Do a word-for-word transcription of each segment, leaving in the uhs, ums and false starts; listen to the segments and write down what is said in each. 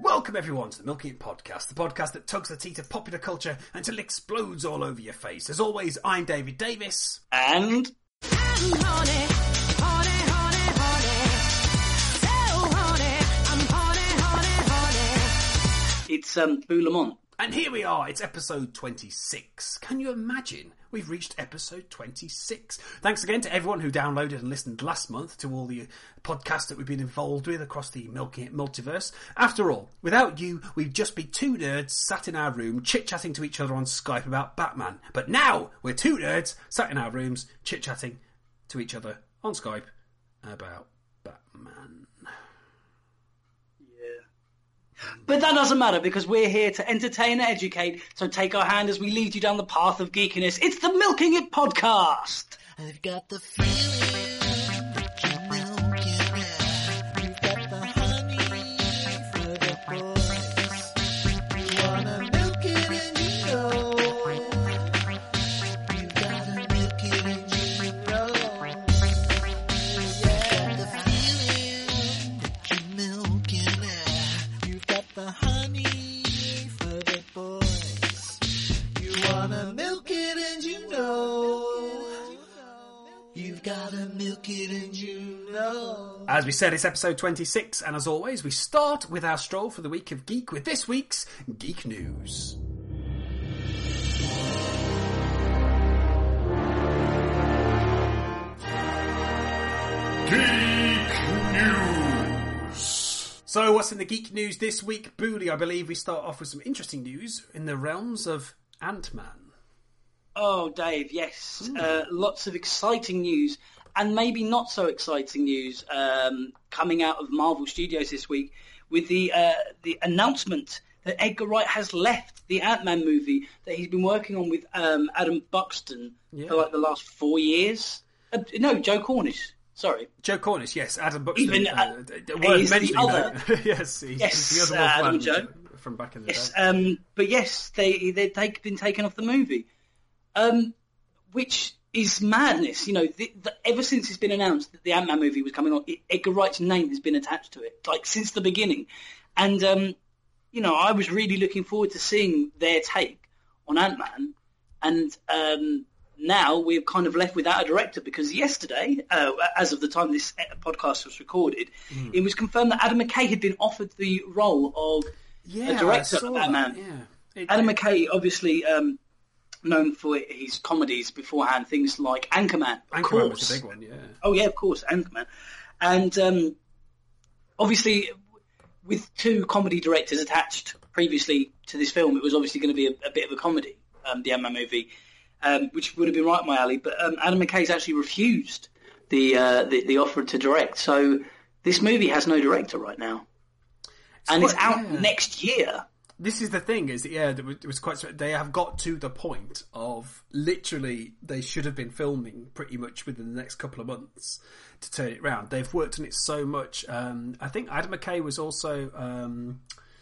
Welcome everyone to the Milking It Podcast, the podcast that tugs the teat of popular culture until it explodes all over your face. As always, I'm David Davis. And... I'm horny, horny, horny, horny. So horny, I'm horny, horny, horny. It's um, Boo Lamont. And here we are, it's episode twenty-six. Can you imagine? We've reached episode twenty-six. Thanks again to everyone who downloaded and listened last month to all the podcasts that we've been involved with across the Milking It multiverse. After all, without you, we'd just be two nerds sat in our room chit-chatting to each other on Skype about Batman. But now, we're two nerds sat in our rooms chit-chatting to each other on Skype about Batman. But that doesn't matter because we're here to entertain and educate, so take our hand as we lead you down the path of geekiness. It's the Milking It Podcast! I've got the feeling that you're milking it. You've got the honey for the boys. You wanna milk it and you know. You've gotta milk it and you know. Yeah, the feeling that you're milking it. You've got the honey for the boys. You wanna milk it and you know. You've gotta milk it and you know. As we said, it's episode twenty-six, and as always, we start with our stroll for the week of geek with this week's Geek News. Geek News. So, what's in the Geek News this week? Booley, I believe we start off with some interesting news in the realms of Ant-Man. Oh, Dave, yes. Uh, lots of exciting news, and maybe not so exciting news um, coming out of Marvel Studios this week with the uh, the announcement that Edgar Wright has left the Ant-Man movie that he's been working on with um, Adam Buxton yeah. for like the last four years. Uh, no, Joe Cornish. Sorry. Joe Cornish, yes. Adam Buxton. Even, uh, uh, he's the other. yes, he's, yes, he's the uh, other Adam Joe. From back in the yes, day. Um, but yes, they, they, they've been taken off the movie. Um, which is madness, you know. The, the, ever since it's been announced that the Ant-Man movie was coming on, it, Edgar Wright's name has been attached to it, like since the beginning. And um, you know, I was really looking forward to seeing their take on Ant-Man. And um, now we're kind of left without a director because yesterday, uh, as of the time this podcast was recorded, mm. it was confirmed that Adam McKay had been offered the role of yeah, a director of Ant-Man. Yeah. It, Adam it, McKay, obviously. Um, known for his comedies beforehand, things like Anchorman, of Anchorman course. was a big one, yeah. Oh, yeah, of course, Anchorman. And um, obviously, with two comedy directors attached previously to this film, it was obviously going to be a, a bit of a comedy, um, the Ant-Man movie, um, which would have been right up my alley. But um, Adam McKay's actually refused the, uh, the the offer to direct. So this movie has no director right now. It's and quite, it's out yeah. next year. This is the thing, is yeah, it was quite. They have got to the point of literally they should have been filming pretty much within the next couple of months to turn it round. They've worked on it so much. Um, I think Adam McKay was also. Um,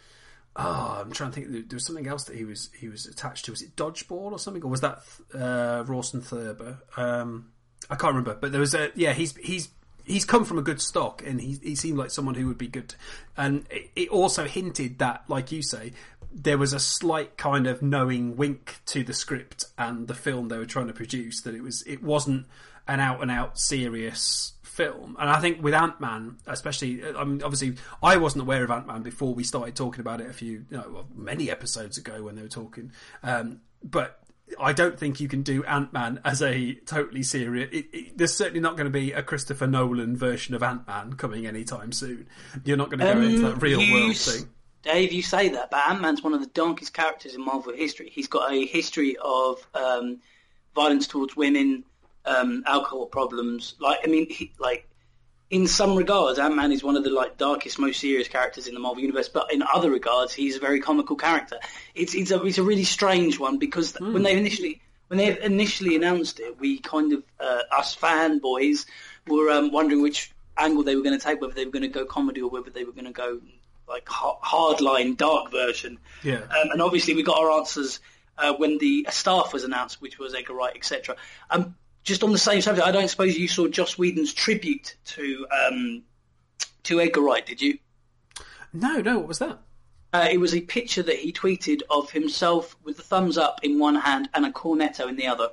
oh, I'm trying to think. There was something else that he was he was attached to. Was it Dodgeball or something, or was that uh, Rawson Thurber? Um, I can't remember, but there was a yeah. He's he's. He's come from a good stock, and he he seemed like someone who would be good. And it, it also hinted that, like you say, there was a slight kind of knowing wink to the script and the film they were trying to produce, that it was it wasn't an out and out serious film. And I think with Ant-Man, especially, I mean, obviously, I wasn't aware of Ant-Man before we started talking about it a few, you know, well, many episodes ago when they were talking, um, but. I don't think you can do Ant-Man as a totally serious... It, it, there's certainly not going to be a Christopher Nolan version of Ant-Man coming anytime soon. You're not going to go um, into that real-world thing. Dave, you say that, but Ant-Man's one of the darkest characters in Marvel history. He's got a history of um, violence towards women, um, alcohol problems. Like, I mean, he, like... In some regards, Ant-Man is one of the like darkest, most serious characters in the Marvel Universe, but in other regards, he's a very comical character. It's it's a it's a really strange one because mm. when they initially when they initially announced it, we kind of uh, us fanboys were um, wondering which angle they were going to take, whether they were going to go comedy or whether they were going to go like hardline dark version. Yeah, um, and obviously we got our answers uh, when the staff was announced, which was Edgar Wright, et cetera. Um, Just on the same subject, I don't suppose you saw Joss Whedon's tribute to um, to Edgar Wright, did you? No, no. What was that? Uh, it was a picture that he tweeted of himself with the thumbs up in one hand and a cornetto in the other.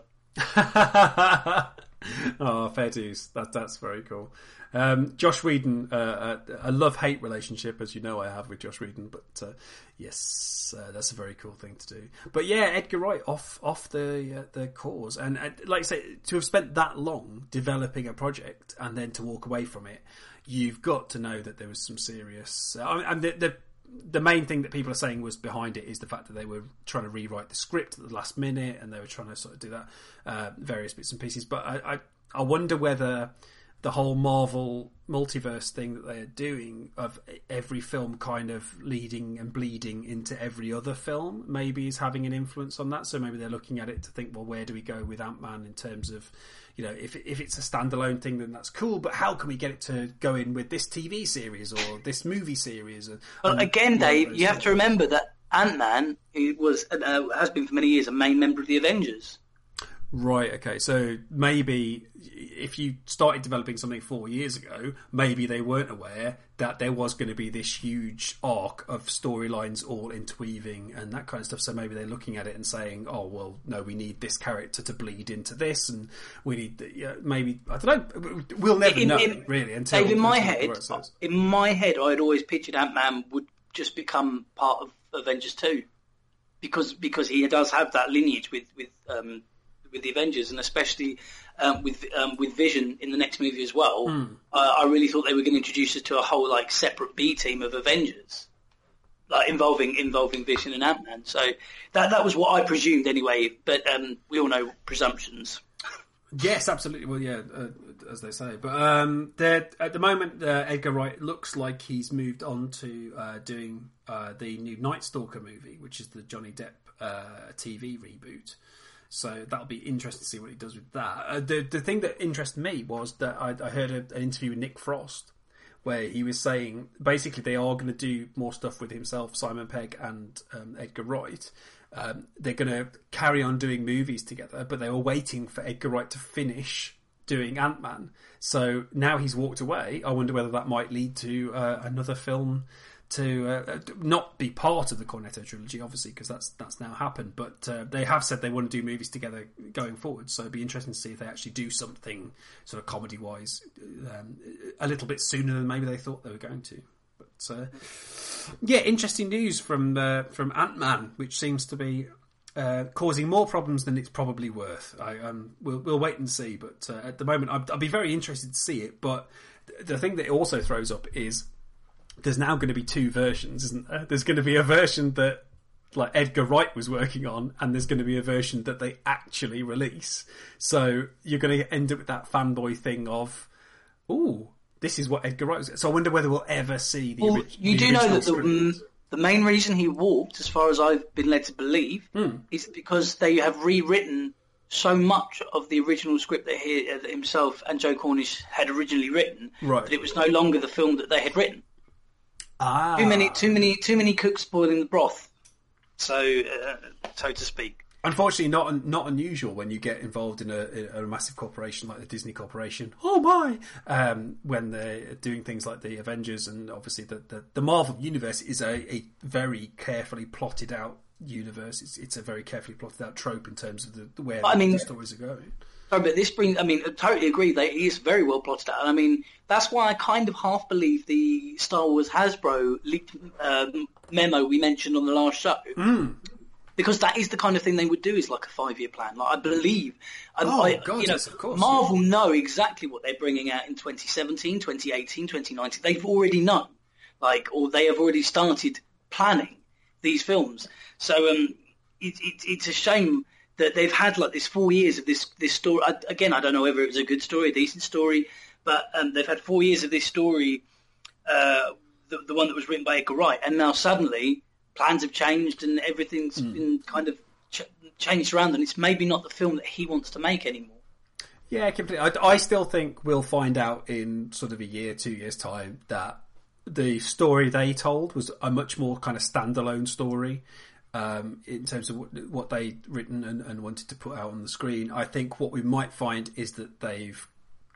Oh, fair dues. That that's very cool. Um, Josh Whedon, uh, a love-hate relationship, as you know I have with Josh Whedon, but uh, yes, uh, that's a very cool thing to do. But yeah, Edgar Wright off off the uh, the cause, and uh, like I say, to have spent that long developing a project and then to walk away from it, you've got to know that there was some serious. Uh, I mean, and the, the the main thing that people are saying was behind it is the fact that they were trying to rewrite the script at the last minute, and they were trying to sort of do that uh, various bits and pieces. But I, I I wonder whether the whole Marvel multiverse thing that they're doing of every film kind of leading and bleeding into every other film maybe is having an influence on that. So maybe they're looking at it to think, well, where do we go with Ant-Man in terms of, you know, if if it's a standalone thing, then that's cool, but how can we get it to go in with this T V series or this movie series? And, well, and again, Dave, you have things. to remember that Ant-Man was uh, has been for many years a main member of the Avengers. Right, okay. So maybe if you started developing something four years ago, maybe they weren't aware that there was going to be this huge arc of storylines all interweaving and that kind of stuff. So maybe they're looking at it and saying, oh, well, no, we need this character to bleed into this, and we need, yeah, maybe, I don't know, we'll never in, know, in, really, until... Dave, in my until head, in my head, I'd always pictured Ant-Man would just become part of Avengers two, because because he does have that lineage with, with um with the Avengers, and especially um, with um, with Vision in the next movie as well. Mm. Uh, I really thought they were going to introduce us to a whole like separate B team of Avengers, like involving involving Vision and Ant-Man. So that that was what I presumed anyway. But um, we all know presumptions. Yes, absolutely. Well, yeah, uh, as they say. But um, at the moment, uh, Edgar Wright looks like he's moved on to uh, doing uh, the new Night Stalker movie, which is the Johnny Depp uh, T V reboot. So that'll be interesting to see what he does with that. Uh, the the thing that interested me was that I, I heard a, an interview with Nick Frost where he was saying basically they are going to do more stuff with himself, Simon Pegg and um, Edgar Wright. Um, they're going to carry on doing movies together, but they were waiting for Edgar Wright to finish doing Ant-Man. So now he's walked away. I wonder whether that might lead to uh, another film to uh, not be part of the Cornetto trilogy, obviously, because that's that's now happened. But uh, they have said they want to do movies together going forward. So it'd be interesting to see if they actually do something sort of comedy-wise um, a little bit sooner than maybe they thought they were going to. But uh, yeah, interesting news from uh, from Ant-Man, which seems to be uh, causing more problems than it's probably worth. I, um, we'll, we'll wait and see. But uh, at the moment, I'd, I'd be very interested to see it. But the thing that it also throws up is there's now going to be two versions, isn't there? There's going to be a version that like Edgar Wright was working on, and there's going to be a version that they actually release. So you're going to end up with that fanboy thing of, ooh, this is what Edgar Wright was. So I wonder whether we'll ever see the, well, ori- you the do know that the, script. um, the main reason he walked, as far as I've been led to believe, Hmm. is because they have rewritten so much of the original script that he uh, that himself and Joe Cornish had originally written, Right. that it was no longer the film that they had written. Ah. Too many, too many, too many cooks spoiling the broth, so uh, so to speak. Unfortunately, not not unusual when you get involved in a, in a massive corporation like the Disney Corporation. Oh my! Um, when they're doing things like the Avengers, and obviously the, the, the Marvel universe is a, a very carefully plotted out universe. It's, it's a very carefully plotted out trope in terms of the, the where I mean, the stories are going. No, but this brings, I mean, I totally agree that it is very well plotted out. And I mean, that's why I kind of half believe the Star Wars Hasbro leaked um, memo we mentioned on the last show. Mm. Because that is the kind of thing they would do, is like a five-year plan. Like, I believe, um, Oh, I, God, you know, yes, of course, Marvel know exactly what they're bringing out in twenty seventeen, twenty eighteen, twenty nineteen. They've already known, like, or they have already started planning these films. So um, it, it, it's a shame that they've had like this four years of this this story. I, again, I don't know whether it was a good story, a decent story, but um, they've had four years of this story, uh, the, the one that was written by Edgar Wright, and now suddenly plans have changed and everything's mm. been kind of ch- changed around, and it's maybe not the film that he wants to make anymore. Yeah, completely. I, I still think we'll find out in sort of a year, two years' time that the story they told was a much more kind of standalone story. Um, in terms of what, what they'd written and, and wanted to put out on the screen. I think what we might find is that they've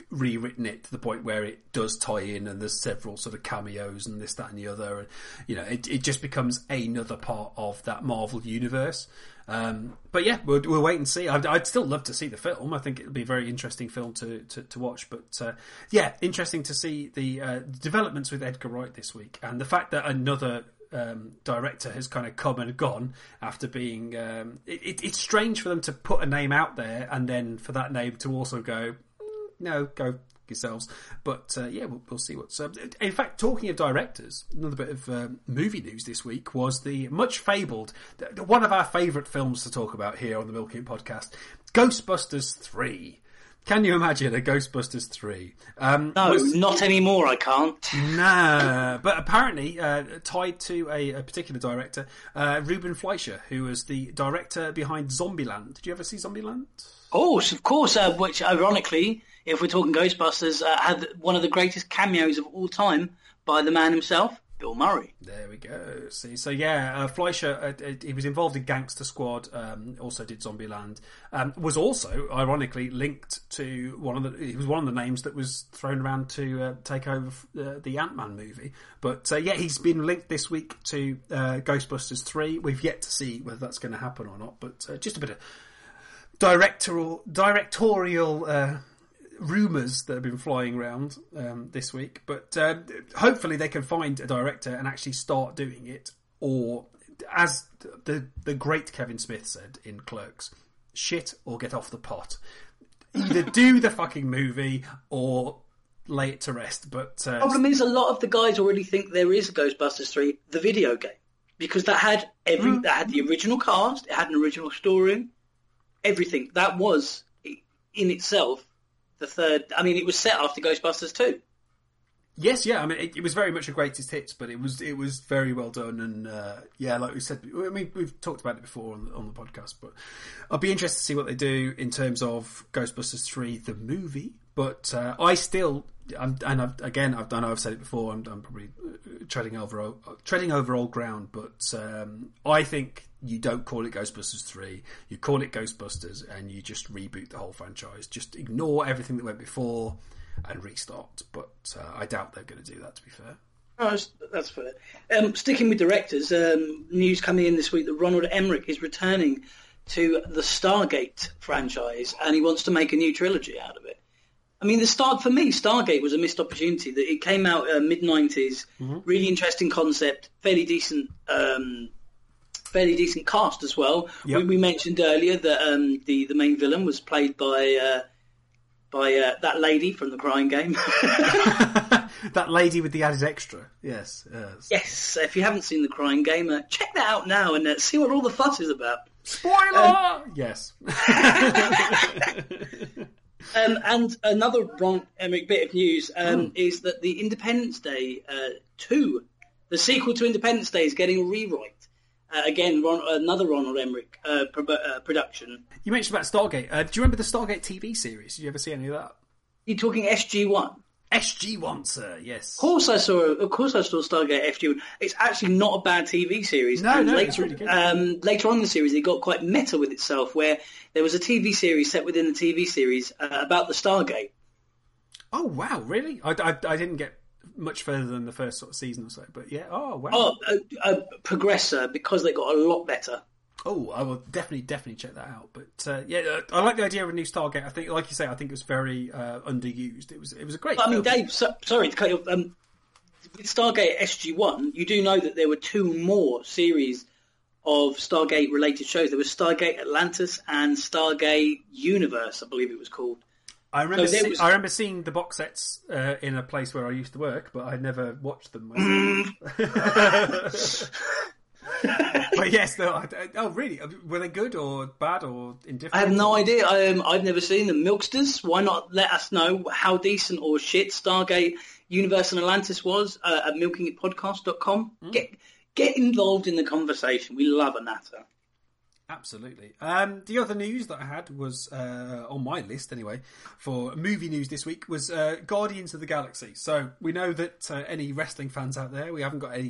rewritten it to the point where it does tie in, and there's several sort of cameos and this, that, and the other. And you know, it it just becomes another part of that Marvel universe. Um, but yeah, we'll, we'll wait and see. I'd, I'd still love to see the film. I think it'll be a very interesting film to to, to watch. But uh, yeah, interesting to see the uh, developments with Edgar Wright this week, and the fact that another Um, director has kind of come and gone after being. Um, it, it, it's strange for them to put a name out there and then for that name to also go, mm, no, go yourselves. But uh, yeah, we'll, we'll see what's. Uh, in fact, talking of directors, another bit of um, movie news this week was the much fabled, one of our favourite films to talk about here on the Milking Podcast, Ghostbusters three. Can you imagine a Ghostbusters three? Um, no, was, not anymore, I can't. Nah, but apparently uh, tied to a, a particular director, uh, Ruben Fleischer, who was the director behind Zombieland. Did you ever see Zombieland? Oh, of course, uh, which ironically, if we're talking Ghostbusters, uh, had one of the greatest cameos of all time by the man himself, Bill Murray. There we go. See, so yeah, uh, Fleischer, uh, uh, he was involved in Gangster Squad, um, also did Zombieland, um, was also, ironically, linked to one of the, he was one of the names that was thrown around to uh, take over uh, the Ant-Man movie. But uh, yeah, he's been linked this week to uh, Ghostbusters three. We've yet to see whether that's going to happen or not, but uh, just a bit of directorial, directorial uh rumours that have been flying around um, this week, but uh, hopefully they can find a director and actually start doing it, or as the the great Kevin Smith said in Clerks, shit or get off the pot. Either do the fucking movie or lay it to rest. But uh, problem is, a lot of the guys already think there is a Ghostbusters three, the video game, because that had every mm. that had the original cast, it had an original story, everything. That was in itself the third. I mean, it was set after Ghostbusters two. Yes, yeah. I mean, it, it was very much a greatest hits, but it was it was very well done, and uh, yeah, like we said, I mean, we've talked about it before on the, on the podcast. But I'll be interested to see what they do in terms of Ghostbusters three, the movie. But uh, I still, I'm, and I've, again, I've done. I've said it before. I'm, I'm probably treading over treading over old ground, but um, I think you don't call it Ghostbusters three. You call it Ghostbusters, and you just reboot the whole franchise. Just ignore everything that went before and restart. But uh, I doubt they're going to do that, to be fair. Oh, that's, that's fair. Um, sticking with directors, um, news coming in this week that Ronald Emmerich is returning to the Stargate franchise, and he wants to make a new trilogy out of it. I mean, the start for me, Stargate was a missed opportunity. That it came out uh, mid nineties, mm-hmm. really interesting concept, fairly decent, um, fairly decent cast as well. Yep. We, we mentioned earlier that um, the the main villain was played by uh, by uh, that lady from The Crying Game. That lady with the added extra, yes, yes. Yes, if you haven't seen The Crying Game, uh, check that out now and uh, see what all the fuss is about. Spoiler! Um, yes. Um, and another Ron Emmerich bit of news um, mm. is that the Independence Day uh, two, the sequel to Independence Day, is getting a rewrite. Uh, again, Ron, another Ronald Emmerich uh, pro- uh, production. You mentioned about Stargate. Uh, do you remember the Stargate T V series? Did you ever see any of that? You're talking S G one? S G one, sir, yes. Of course I saw Of course I saw Stargate S G one. It's actually not a bad T V series. No, and no, later, it's really good. Um, later on in the series, it got quite meta with itself, where there was a T V series set within the T V series uh, about the Stargate. Oh, wow, really? I, I, I didn't get much further than the first sort of season or so, but yeah, oh, wow. Oh, a, a progressor, because they got a lot better. Oh, I will definitely, definitely check that out. But uh, yeah, uh, I like the idea of a new Stargate. I think, like you say, I think it was very uh, underused. It was, it was a great. But, I mean, Dave, so, sorry to cut you off. Um, with Stargate S G one, you do know that there were two more series of Stargate-related shows. There was Stargate Atlantis and Stargate Universe, I believe it was called. I remember, so see, was... I remember seeing the box sets uh, in a place where I used to work, but I never watched them myself. But yes, no. I, oh, really? Were they good or bad or indifferent? I have no idea. Um, I've never seen them. Milksters, why not let us know how decent or shit Stargate Universe and Atlantis was uh, at milking it podcast dot com. Mm. Get get involved in the conversation. We love a natter. Absolutely. Um, the other news that I had was, uh, on my list anyway, for movie news this week was uh, Guardians of the Galaxy. So we know that uh, any wrestling fans out there, we haven't got any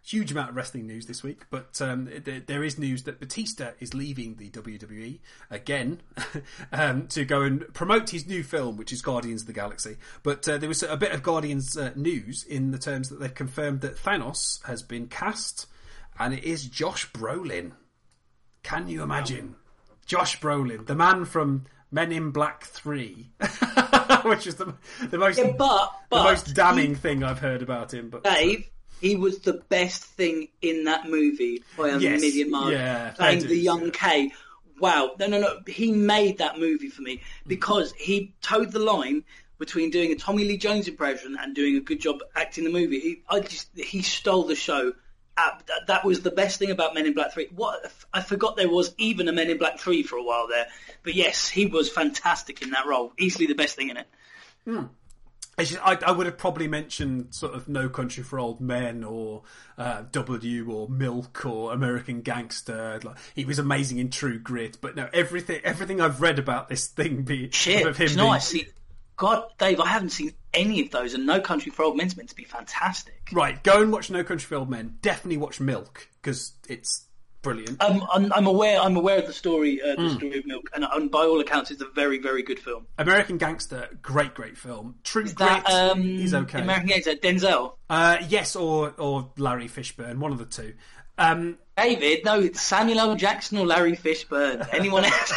huge amount of wrestling news this week, but um, there, there is news that Batista is leaving the W W E again um, to go and promote his new film, which is Guardians of the Galaxy. But uh, there was a bit of Guardians uh, news in the terms that they've confirmed that Thanos has been cast, and it is Josh Brolin. Can you imagine? Josh Brolin, the man from Men in Black three, which is the, the most yeah, but, but the most damning he, thing I've heard about him. But Dave, he was the best thing in that movie by a yes, million miles. Yeah, playing the the young yeah. K. Wow, no, no, no. He made that movie for me because he towed the line between doing a Tommy Lee Jones impression and doing a good job acting the movie. He, I just, he stole the show. Uh, that, that was the best thing about Men in Black three. What I forgot there was even a Men in Black three for a while there. But yes, he was fantastic in that role. Easily the best thing in it. Hmm. I, I would have probably mentioned sort of No Country for Old Men or uh, W or Milk or American Gangster. Like, he was amazing in True Grit. But no, everything everything I've read about this thing be Shit, of him you know, being, I see. God, Dave, I haven't seen any of those, and No Country for Old Men's meant to be fantastic. Right, go and watch No Country for Old Men. Definitely watch Milk because it's brilliant. Um, I'm, I'm aware. I'm aware of the story. Uh, the mm. story of Milk, and, and by all accounts, it's a very, very good film. American Gangster, great, great film. True is Grit that, um, is okay. American Gangster, Denzel. Uh, yes, or or Larry Fishburne, one of the two. Um, David, no, it's Samuel L. Jackson or Larry Fishburne. Anyone else?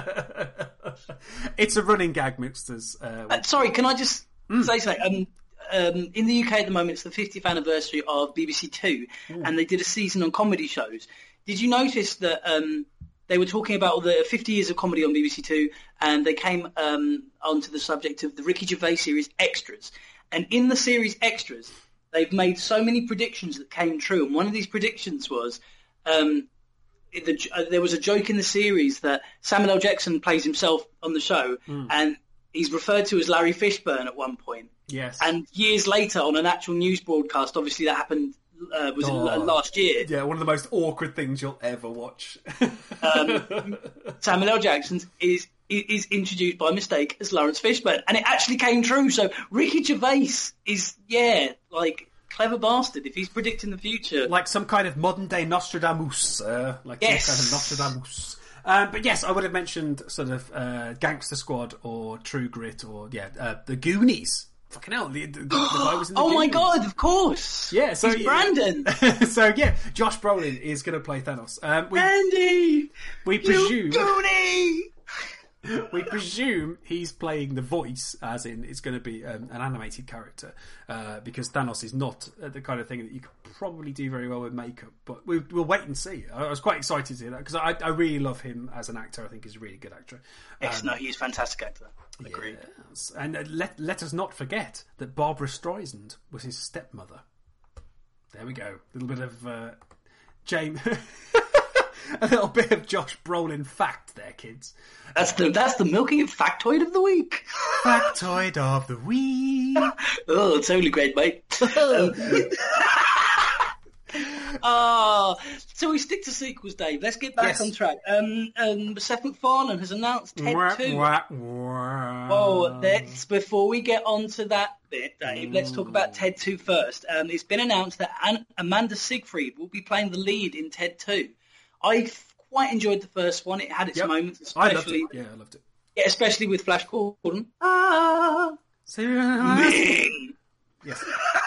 It's a running gag, Mixters. Uh, uh, sorry, can I just mm. say something? Um, um, in the U K at the moment, it's the fiftieth anniversary of B B C Two, mm. and they did a season on comedy shows. Did you notice that um, they were talking about all the fifty years of comedy on B B C Two, and they came um, onto the subject of the Ricky Gervais series Extras. And in the series Extras, they've made so many predictions that came true, and one of these predictions was um, the, uh, there was a joke in the series that Samuel L. Jackson plays himself on the show, mm. and he's referred to as Larry Fishburne at one point. Yes. And years later, on an actual news broadcast, obviously that happened uh, was oh, it last year. Yeah, one of the most awkward things you'll ever watch. um, Samuel L. Jackson is is introduced by mistake as Lawrence Fishburne, and it actually came true. So Ricky Gervais is, yeah, like, clever bastard if he's predicting the future. Like some kind of modern day Nostradamus. Uh, like yes. some kind of Nostradamus. Um, but yes, I would have mentioned sort of uh, Gangster Squad or True Grit or, yeah, uh, The Goonies. Fucking hell, the, the, the guy was in the Oh Goonies. my god, of course. Yeah, so he's Brandon. So yeah, Josh Brolin is going to play Thanos. Um, we, Andy, we presume. You Goonie! We presume he's playing the voice, as in it's going to be um, an animated character, uh, because Thanos is not the kind of thing that you could probably do very well with makeup. But we, we'll wait and see. I, I was quite excited to hear that because I, I really love him as an actor. I think he's a really good actor. Yes, um, no, he's a fantastic actor. I agree. Yes. And uh, let let us not forget that Barbara Streisand was his stepmother. There we go. A little bit of uh, James. A little bit of Josh Brolin fact there, kids. That's the that's the milking it factoid of the week. Factoid of the week. Oh, it's totally great, mate. um, uh, so we stick to sequels, Dave. Let's get back yes. on track. Um, um, Seth MacFarlane has announced Ted wah, two. Wah, wah. Well, let's, before we get on to that bit, Dave, let's talk about Ted two first. Um, it's been announced that An- Amanda Seyfried will be playing the lead in Ted two. I quite enjoyed the first one. It had its yep. moments, especially. I loved it. Yeah, I loved it. Yeah, especially with Flash Gordon. Ah, Ming. Yes.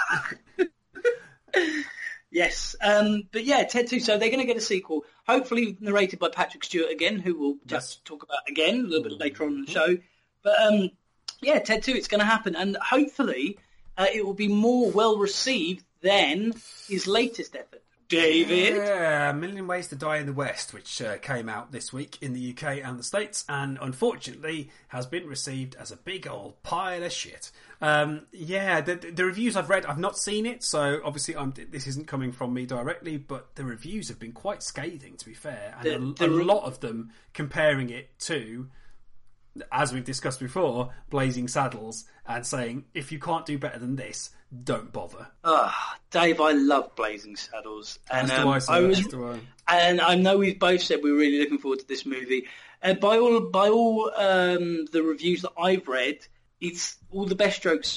Yes. Um, but yeah, Ted two. So they're going to get a sequel, hopefully narrated by Patrick Stewart again, who we'll just yes. talk about again a little bit later on in the show. But um, yeah, Ted two. It's going to happen, and hopefully uh, it will be more well received than his latest effort. David? Yeah, A Million Ways to Die in the West, which uh, came out this week in the U K and the States, and unfortunately has been received as a big old pile of shit. Um, yeah, the, the reviews I've read, I've not seen it, so obviously I'm, this isn't coming from me directly, but the reviews have been quite scathing, to be fair, and the, a, the, a lot of them comparing it to, as we've discussed before, Blazing Saddles, and saying, if you can't do better than this, don't bother. Ah, oh, Dave, I love Blazing Saddles. And, as do um, I, so I was, as do I. And I know we've both said we're really looking forward to this movie. And by all by all um, the reviews that I've read, it's all the best jokes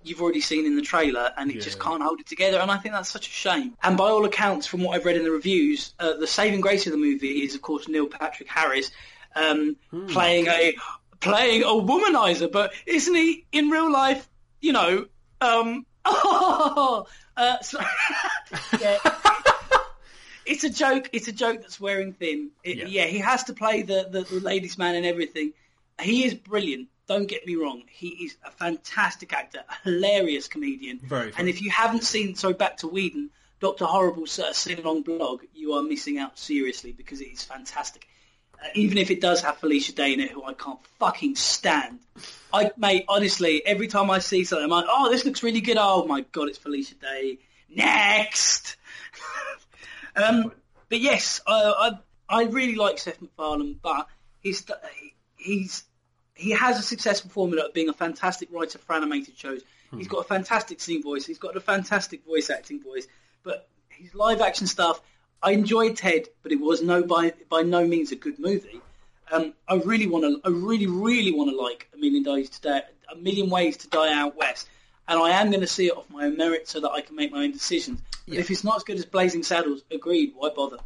you've already seen in the trailer, and it Yeah. just can't hold it together, and I think that's such a shame. And by all accounts, from what I've read in the reviews, uh, the saving grace of the movie is, of course, Neil Patrick Harris um, Hmm. playing a playing a womanizer, but isn't he in real life, you know, um, oh, uh, so, yeah. It's a joke. It's a joke that's wearing thin. It, Yeah. yeah. he has to play the, the, the ladies' man and everything. He is brilliant. Don't get me wrong. He is a fantastic actor, a hilarious comedian. Very funny. And if you haven't seen, so back to Whedon, Doctor Horrible's uh, sing-along blog, you are missing out seriously because it is fantastic. Uh, even if it does have Felicia Day in it, who I can't fucking stand. I, mate, honestly, every time I see something, I'm like, oh, this looks really good. Oh my God, it's Felicia Day. Next! Um, but yes, I, I I really like Seth MacFarlane, but he's he's he has a successful formula of being a fantastic writer for animated shows. Hmm. He's got a fantastic singing voice. He's got a fantastic voice acting voice. But his live action stuff, I enjoyed Ted, but it was no by by no means a good movie. Um, I really want to, I really really want to like A Million Days to Die, A Million Ways to Die Out West. And I am going to see it off my own merit so that I can make my own decisions. But Yeah. if it's not as good as Blazing Saddles, agreed, why bother?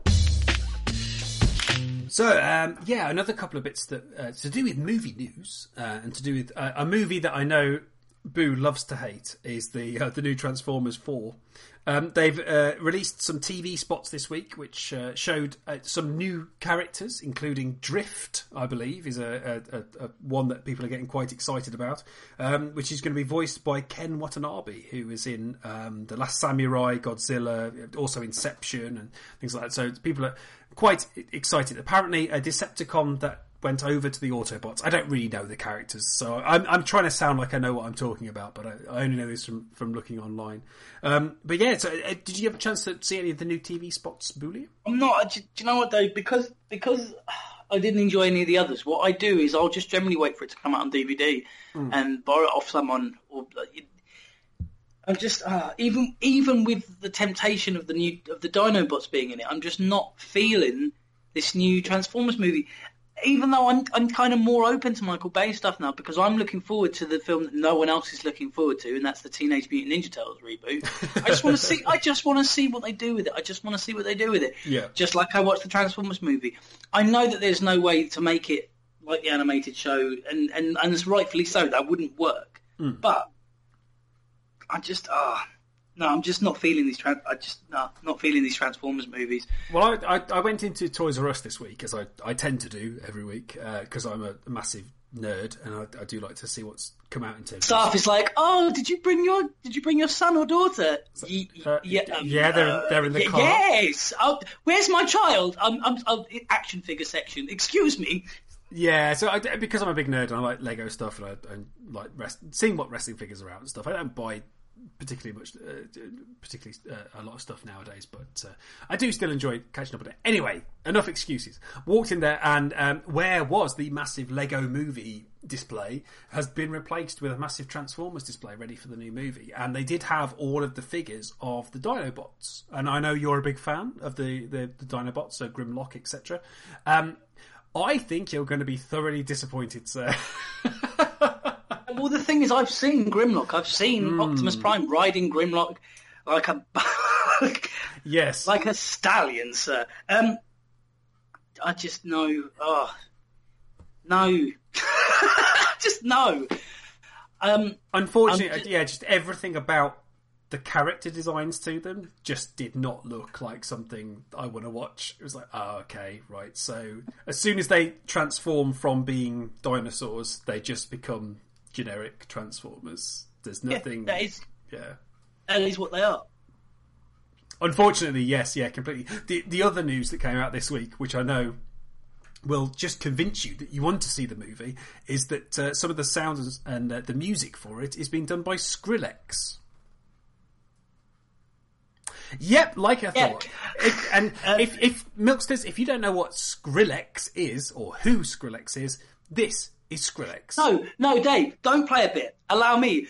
So, um, yeah, another couple of bits that uh, to do with movie news uh, and to do with uh, a movie that I know Boo loves to hate is the uh, the new Transformers four. Um, they've uh, released some T V spots this week which uh, showed uh, some new characters, including Drift, I believe, is a, a, a, a one that people are getting quite excited about, um, which is going to be voiced by Ken Watanabe, who is in um, The Last Samurai, Godzilla, also Inception and things like that. So people are quite excited. Apparently, a Decepticon that went over to the Autobots. I don't really know the characters, so I'm, I'm trying to sound like I know what I'm talking about, but I, I only know this from, from looking online. Um, but yeah, so uh, did you have a chance to see any of the new T V spots, Boolia? I'm not. Do you know what though? Because because I didn't enjoy any of the others. What I do is I'll just generally wait for it to come out on D V D mm. and borrow it off someone. Or I'm just uh, even even with the temptation of the new of the Dinobots being in it, I'm just not feeling this new Transformers movie. Even though I'm I'm kind of more open to Michael Bay stuff now because I'm looking forward to the film that no one else is looking forward to, and that's the Teenage Mutant Ninja Turtles reboot. I just want to see. I just want to see what they do with it. I just want to see what they do with it. Yeah. Just like I watched the Transformers movie. I know that there's no way to make it like the animated show, and and and it's rightfully so. That wouldn't work. Mm. But I just ah. Uh, No, I'm just not feeling these. Trans- I just no, not feeling these Transformers movies. Well, I, I, I went into Toys R Us this week, as I, I tend to do every week, because uh, I'm a, a massive nerd and I, I do like to see what's come out in terms. Staff is like, oh, did you bring your did you bring your son or daughter? So, Ye- uh, yeah, um, yeah, they're they're in the uh, car. Yes. Oh, where's my child? I'm I'm, I'm action figure section. Excuse me. Yeah, so I, because I'm a big nerd and I like Lego stuff and I and like rest, seeing what wrestling figures are out and stuff. I don't buy particularly much, uh, particularly uh, a lot of stuff nowadays, but uh, I do still enjoy catching up on it. Anyway, enough excuses. Walked in there, and um, where was the massive Lego movie display has been replaced with a massive Transformers display ready for the new movie, and they did have all of the figures of the Dinobots. And I know you're a big fan of the the, the Dinobots, so Grimlock, et cetera. Um, I think you're going to be thoroughly disappointed, sir. Well, the thing is, I've seen Grimlock. I've seen mm. Optimus Prime riding Grimlock like a yes, like a stallion, sir. Um, I just know, oh no, just no. Um, Unfortunately, just, yeah, just everything about the character designs to them just did not look like something I want to watch. It was like, oh, okay, right. So as soon as they transform from being dinosaurs, they just become generic Transformers. There's nothing. Yeah, that is, yeah, that is what they are. Unfortunately, yes, yeah, completely. The the other news that came out this week, which I know will just convince you that you want to see the movie, is that uh, some of the sounds and uh, the music for it is being done by Skrillex. Yep, like I thought. Yeah. If, and uh, if, if Milksters, if you don't know what Skrillex is or who Skrillex is, this is Skrillex. No, no, Dave, don't play a bit. Allow me.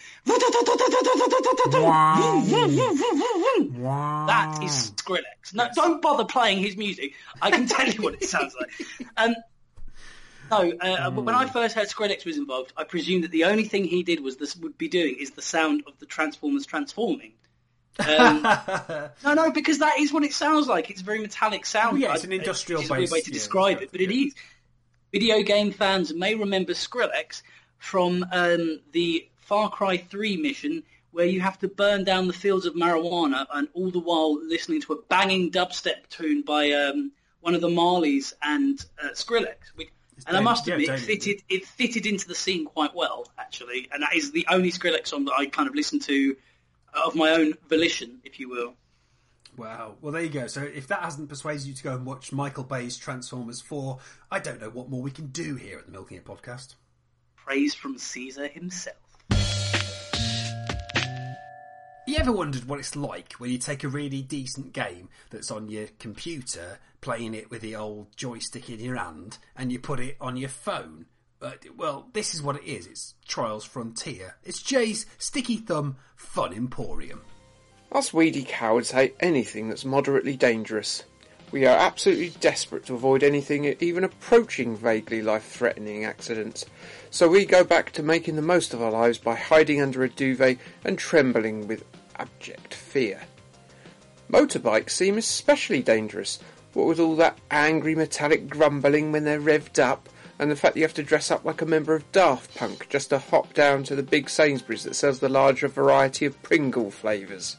Wow. Wow. That is Skrillex. No, yes. Don't bother playing his music. I can tell you what it sounds like. Um, No, uh, mm. when I first heard Skrillex was involved, I presumed that the only thing he did was this would be doing is the sound of the Transformers transforming. Um, no, no, because that is what it sounds like. It's a very metallic sound. Well, yeah, it's an industrial base. It's a weird way to describe yeah, it, but yeah. it is. Video game fans may remember Skrillex from um, the Far Cry three mission, where you have to burn down the fields of marijuana, and all the while listening to a banging dubstep tune by um, one of the Marleys and uh, Skrillex. Which, and I must admit, yeah, it fitted it fitted into the scene quite well, actually. And that is the only Skrillex song that I kind of listened to of my own volition, if you will. Wow. Well, there you go. So if that hasn't persuaded you to go and watch Michael Bay's Transformers four, I don't know what more we can do here at the Milking It podcast. Praise from Caesar himself. You ever wondered what it's like when you take a really decent game that's on your computer, playing it with the old joystick in your hand, and you put it on your phone? Uh, well, this is what it is. It's Trials Frontier. It's Jay's Sticky Thumb Fun Emporium. Us weedy cowards hate anything that's moderately dangerous. We are absolutely desperate to avoid anything even approaching vaguely life-threatening accidents. So we go back to making the most of our lives by hiding under a duvet and trembling with abject fear. Motorbikes seem especially dangerous, what with all that angry metallic grumbling when they're revved up, and the fact that you have to dress up like a member of Daft Punk just to hop down to the big Sainsbury's that sells the larger variety of Pringle flavours.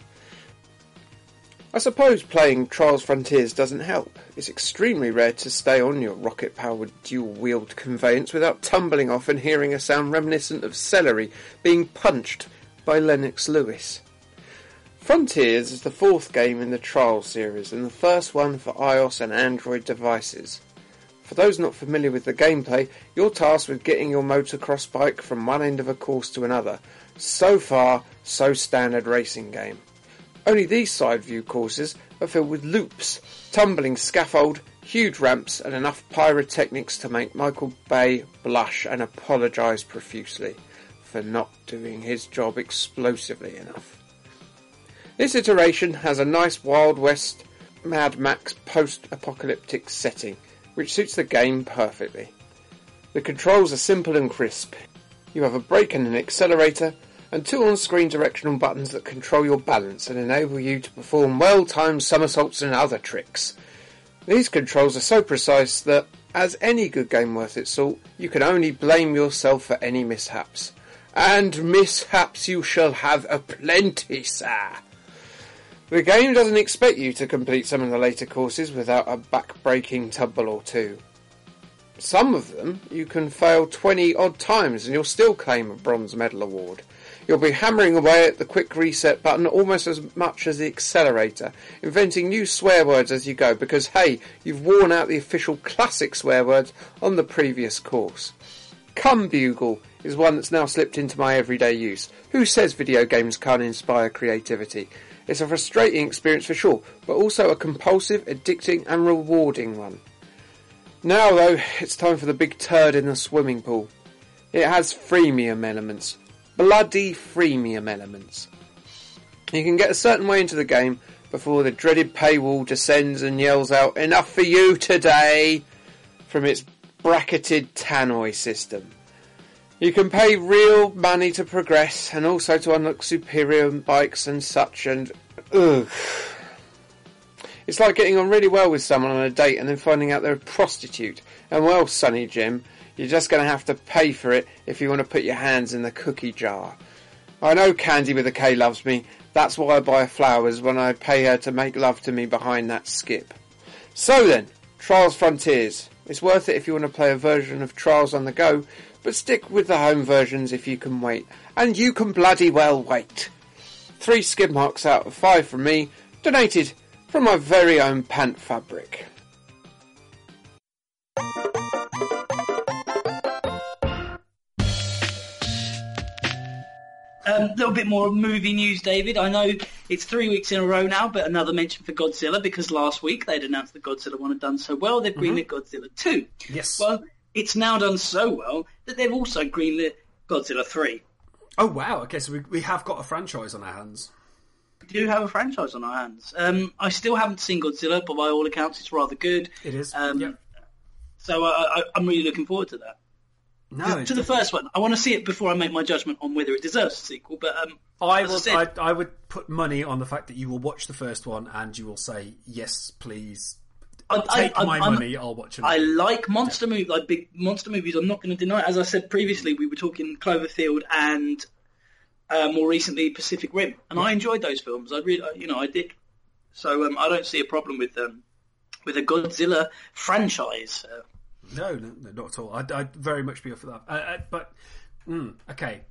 I suppose playing Trials Frontiers doesn't help. It's extremely rare to stay on your rocket-powered dual-wheeled conveyance without tumbling off and hearing a sound reminiscent of celery being punched by Lennox Lewis. Frontiers is the fourth game in the Trials series and the first one for iOS and Android devices. For those not familiar with the gameplay, you're tasked with getting your motocross bike from one end of a course to another. So far, so standard racing game. Only these side view courses are filled with loops, tumbling scaffold, huge ramps and enough pyrotechnics to make Michael Bay blush and apologise profusely for not doing his job explosively enough. This iteration has a nice Wild West Mad Max post-apocalyptic setting, which suits the game perfectly. The controls are simple and crisp. You have a brake and an accelerator, and two on-screen directional buttons that control your balance and enable you to perform well-timed somersaults and other tricks. These controls are so precise that, as any good game worth its salt, you can only blame yourself for any mishaps. And mishaps you shall have aplenty, sir. The game doesn't expect you to complete some of the later courses without a back-breaking tumble or two. Some of them you can fail twenty odd times and you'll still claim a bronze medal award. You'll be hammering away at the quick reset button almost as much as the accelerator, inventing new swear words as you go because, hey, you've worn out the official classic swear words on the previous course. Cum bugle is one that's now slipped into my everyday use. Who says video games can't inspire creativity? It's a frustrating experience for sure, but also a compulsive, addicting and rewarding one. Now though, it's time for the big turd in the swimming pool. It has freemium elements. Bloody freemium elements. You can get a certain way into the game before the dreaded paywall descends and yells out, "Enough for you today!" from its bracketed tannoy system. You can pay real money to progress and also to unlock superior bikes and such, and ugh. It's like getting on really well with someone on a date and then finding out they're a prostitute. And well, Sonny Jim, you're just going to have to pay for it if you want to put your hands in the cookie jar. I know Candy with a K loves me. That's why I buy her flowers when I pay her to make love to me behind that skip. So then, Trials Frontiers. It's worth it if you want to play a version of Trials on the go, but stick with the home versions if you can wait. And you can bloody well wait. Three skid marks out of five from me, donated from my very own pant fabric. A um, little bit more movie news, David. I know it's three weeks in a row now, but another mention for Godzilla, because last week they'd announced that Godzilla one had done so well, they've greenlit mm-hmm. Godzilla two. Yes. Well, it's now done so well that they've also greenlit Godzilla three. Oh, wow. Okay, so we, we have got a franchise on our hands. We do have a franchise on our hands. Um, I still haven't seen Godzilla, but by all accounts it's rather good. It is, um, yep. So uh, I, I'm really looking forward to that. No, to the first one. I want to see it before I make my judgment on whether it deserves a sequel. But um, I as I would, said- I, I would put money on the fact that you will watch the first one and you will say, yes, please, I- I- take I'm- my I'm- money, I'll watch it. I like monster movies, like big monster movies. I'm not going to deny it. As I said previously, we were talking Cloverfield and uh, more recently Pacific Rim, and I enjoyed those films. I really, you know, I did. So um, I don't see a problem with um, with a Godzilla franchise. Uh, No, no, no, not at all. I'd, I'd very much be up for that. Uh, uh, but, mm, okay,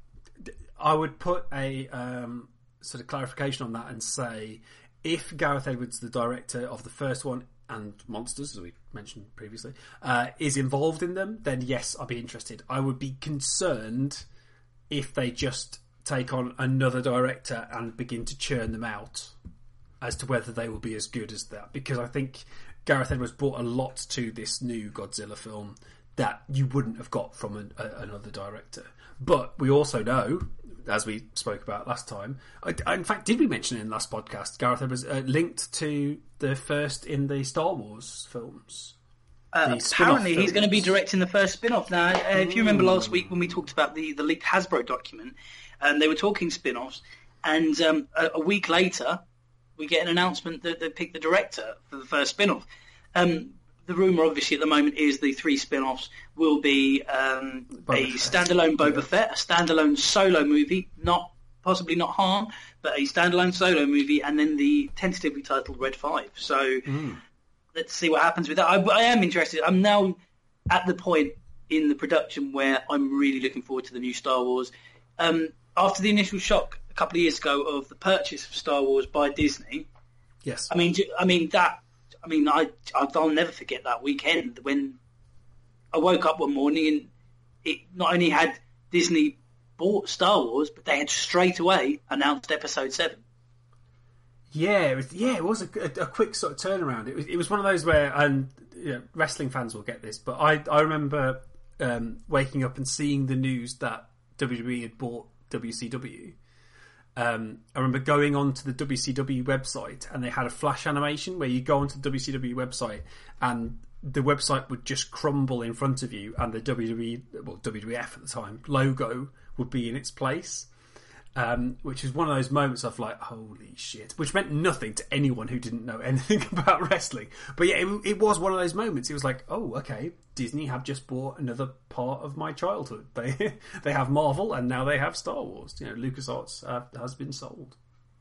I would put a um, sort of clarification on that and say, if Gareth Edwards, the director of the first one and Monsters, as we mentioned previously, uh, is involved in them, then yes, I'd be interested. I would be concerned if they just take on another director and begin to churn them out as to whether they will be as good as that. Because I think Gareth Edwards brought a lot to this new Godzilla film that you wouldn't have got from an, a, another director. But we also know, as we spoke about last time, I, I- in fact, did we mention it in the last podcast, Gareth Edwards uh, linked to the first in the Star Wars films. Uh, The spin-off apparently, he's going to be films. directing the first spin-off. Now, uh, if you remember last week when we talked about the, the leaked Hasbro document, um, they were talking spin-offs, and um, a, a week later, we get an announcement that they picked the director for the first spin-off. Um, the rumour, obviously, at the moment is the three spin-offs will be um, a Boba Fett. standalone Boba Fett, a standalone solo movie, not possibly not Han, but a standalone solo movie, and then the tentatively titled Red Five. So let's see what happens with that. I, I am interested. I'm now at the point in the production where I'm really looking forward to the new Star Wars. Um, after the initial shock a couple of years ago of the purchase of Star Wars by Disney, Yes. I mean, I mean that. I mean, I I'll never forget that weekend when I woke up one morning and it not only had Disney bought Star Wars, but they had straight away announced Episode Seven. Yeah, it was, yeah, it was a, a, a quick sort of turnaround. It was, it was one of those where, and you know, wrestling fans will get this, but I, I remember um, waking up and seeing the news that W W E had bought W C W. Um, I remember going onto the W C W website and they had a flash animation where you go onto the W C W website and the website would just crumble in front of you and the W W E, well, W W F at the time, logo would be in its place. Um, which is one of those moments of like, holy shit, which meant nothing to anyone who didn't know anything about wrestling. But yeah, it, it was one of those moments. It was like, oh, okay, Disney have just bought another part of my childhood. They they have Marvel and now they have Star Wars. You know, LucasArts uh, has been sold.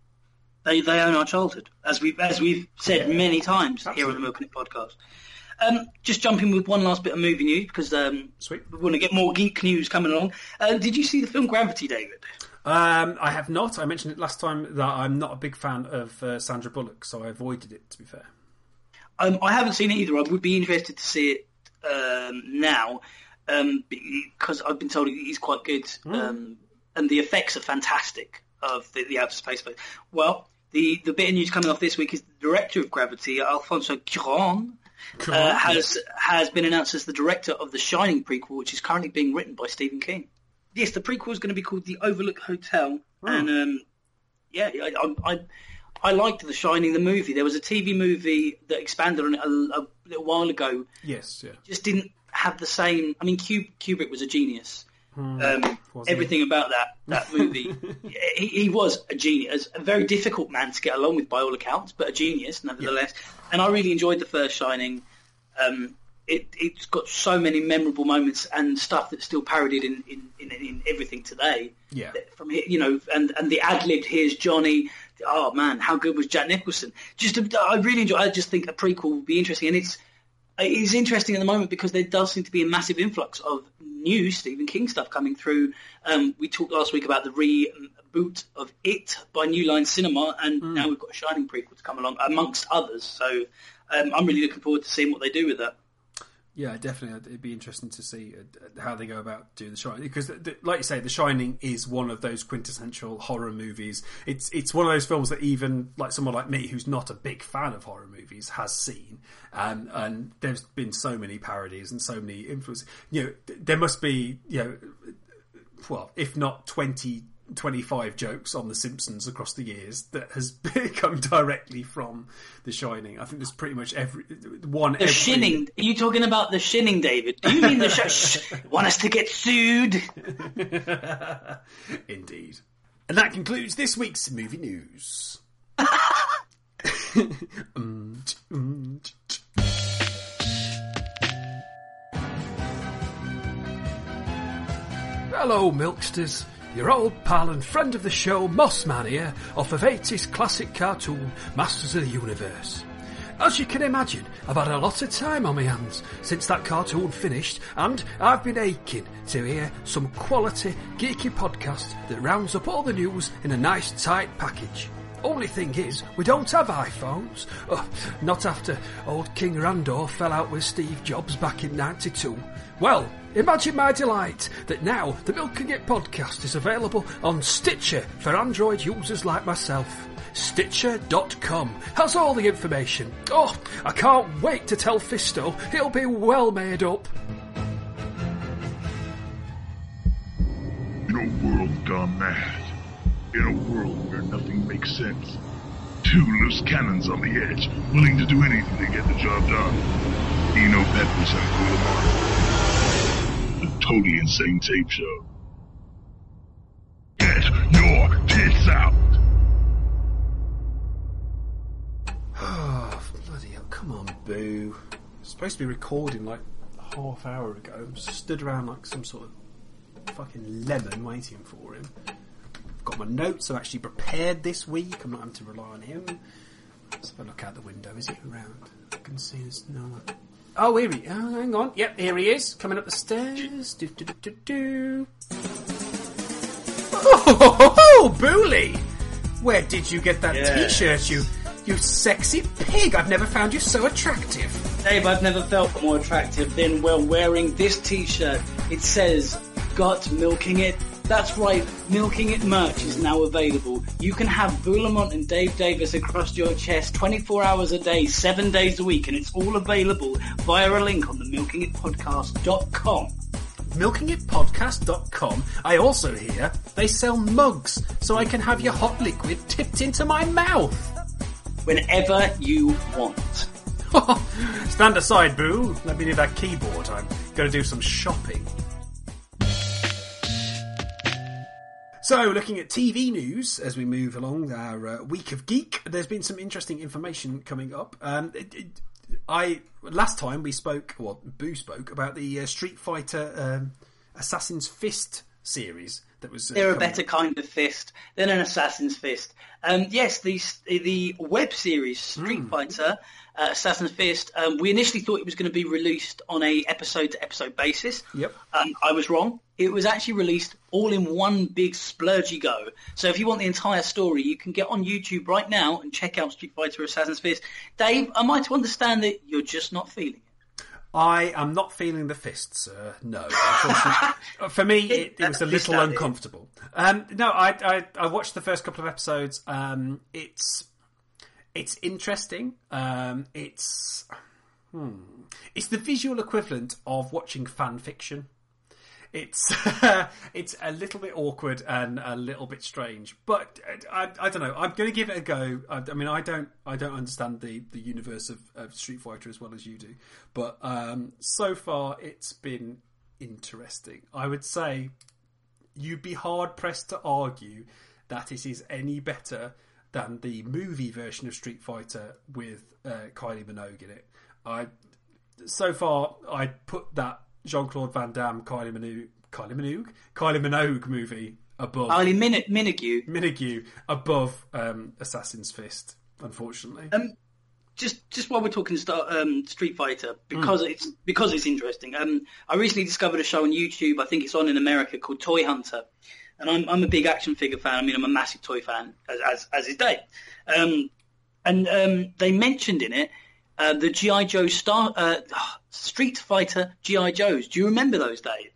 They they own our childhood, as we've as we've said Yeah. many times here on Absolutely. the Milking It podcast. Um, just jumping with one last bit of movie news because um, Sweet. we want to get more geek news coming along. Uh, did you see the film Gravity, David? Um, I have not. I mentioned it last time that I'm not a big fan of uh, Sandra Bullock, so I avoided it, to be fair. Um, I haven't seen it either. I would be interested to see it um, now um, because I've been told it is quite good um, and the effects are fantastic of the, the outer space. Well, the, the bit of news coming off this week is the director of Gravity, Alfonso Cuarón, uh, has has been announced as the director of the Shining prequel, which is currently being written by Stephen King. Yes, the prequel is going to be called The Overlook Hotel, and um, yeah, I, I, I I liked The Shining, the movie. There was a T V movie that expanded on it a, a little while ago. Yes, yeah. Just didn't have the same. I mean, Kub- Kubrick was a genius. Um, Was he? everything about that that movie, he, he was a genius, a very difficult man to get along with by all accounts, but a genius nevertheless. And I really enjoyed the first Shining. Um, it, it's got so many memorable moments and stuff that's still parodied in, in, in, in everything today. Yeah. From here, you know, and, and the ad-libbed "Here's Johnny." Oh man, how good was Jack Nicholson? Just, a, I really enjoy. I just think a prequel would be interesting, and it's it's interesting at the moment because there does seem to be a massive influx of new Stephen King stuff coming through. Um, we talked last week about the reboot of It by New Line Cinema, and now we've got a Shining prequel to come along, amongst others. So um, I'm really looking forward to seeing what they do with that. Yeah, definitely. It'd be interesting to see uh, how they go about doing The Shining, because, the, like you say, The Shining is one of those quintessential horror movies. It's it's one of those films that even like someone like me, who's not a big fan of horror movies, has seen. Um, and there's been so many parodies and so many influences. You know, there must be, you know, well, if not twenty twenty-five jokes on The Simpsons across the years that has come directly from The Shining. I think there's pretty much every one. The every... shinning. Are you talking about the shinning, David? Do you mean the sh- want us to get sued? Indeed. And that concludes this week's movie news. um, um, Hello, Milksters. Your old pal and friend of the show, Mossman here, off of eighties classic cartoon Masters of the Universe. As you can imagine, I've had a lot of time on my hands since that cartoon finished, and I've been aching to hear some quality, geeky podcast that rounds up all the news in a nice tight package. Only thing is, we don't have iPhones. Oh, not after old King Randor fell out with Steve Jobs back in ninety-two. Well, imagine my delight that now the Milking It podcast is available on Stitcher for Android users like myself. Stitcher dot com has all the information. Oh, I can't wait to tell Fisto he'll be well made up. In a world gone mad. In a world where nothing makes sense. Two loose cannons on the edge, willing to do anything to get the job done. Eno Peppers and Goulamar. The totally insane tape show. Get your tits out! Oh, bloody hell. Come on, Boo. Supposed to be recording like a half hour ago. I'm stood around like some sort of fucking lemon waiting for him. I've got my notes. I'm actually prepared this week. I'm not having to rely on him. Let's have a look out the window. Is he around? I can see there's no one. Oh, here he is. Oh, hang on. Yep, here he is. Coming up the stairs. Do, do, do, do, do. Oh, ho, ho, ho, Booley! Where did you get that Yes. t-shirt, you you sexy pig? I've never found you so attractive. Dave, I've never felt more attractive than while wearing this t-shirt. It says, "Got Milking It." That's right, Milking It merch is now available. You can have Boulamont and Dave Davis across your chest twenty-four hours a day, seven days a week, and it's all available via a link on the milking it podcast dot com. milking it podcast dot com. I also hear they sell mugs, so I can have your hot liquid tipped into my mouth. Whenever you want. Stand aside, Boo. Let me do that keyboard. I'm going to do some shopping. So, looking at T V news as we move along our uh, week of geek, there's been some interesting information coming up. Um, it, it, I last time we spoke, well, Boo spoke about the uh, Street Fighter um, Assassin's Fist series that was. Uh, They're a coming better up. kind of fist than an assassin's fist. Um, yes, the the web series Street Mm. Fighter uh, Assassin's Fist. Um, we initially thought it was going to be released on a episode to episode basis. Yep. Um, I was wrong. It was actually released all in one big splurgy go. So if you want the entire story, you can get on YouTube right now and check out Street Fighter Assassin's Fist. Dave, am I to understand that you're just not feeling it? I am not feeling the fist, sir. No, unfortunately. For me, it, it was a Fist little out, uncomfortable. Um, no, I, I I watched the first couple of episodes. Um, it's it's interesting. Um, it's hmm, it's the visual equivalent of watching fan fiction. It's it's a little bit awkward and a little bit strange, but I, I don't know. I'm going to give it a go. I, I mean, I don't I don't understand the, the universe of, of Street Fighter as well as you do, but um, so far it's been interesting. I would say you'd be hard pressed to argue that it is any better than the movie version of Street Fighter with uh, Kylie Minogue in it. I so far I'd put that Jean-Claude Van Damme, Kylie Minogue, Kylie Minogue, Kylie Minogue movie above Ali Min- Minogue. Minogue above um, Assassin's Fist. Unfortunately, Um, just just while we're talking Star, um, Street Fighter, because it's because it's interesting. Um, I recently discovered a show on YouTube. I think it's on in America called Toy Hunter, and I'm I'm a big action figure fan. I mean, I'm a massive toy fan, as as, as is Dave. Um, and um, they mentioned in it uh, the G I Joe Star uh, Street Fighter G I Joes. Do you remember those, Dave?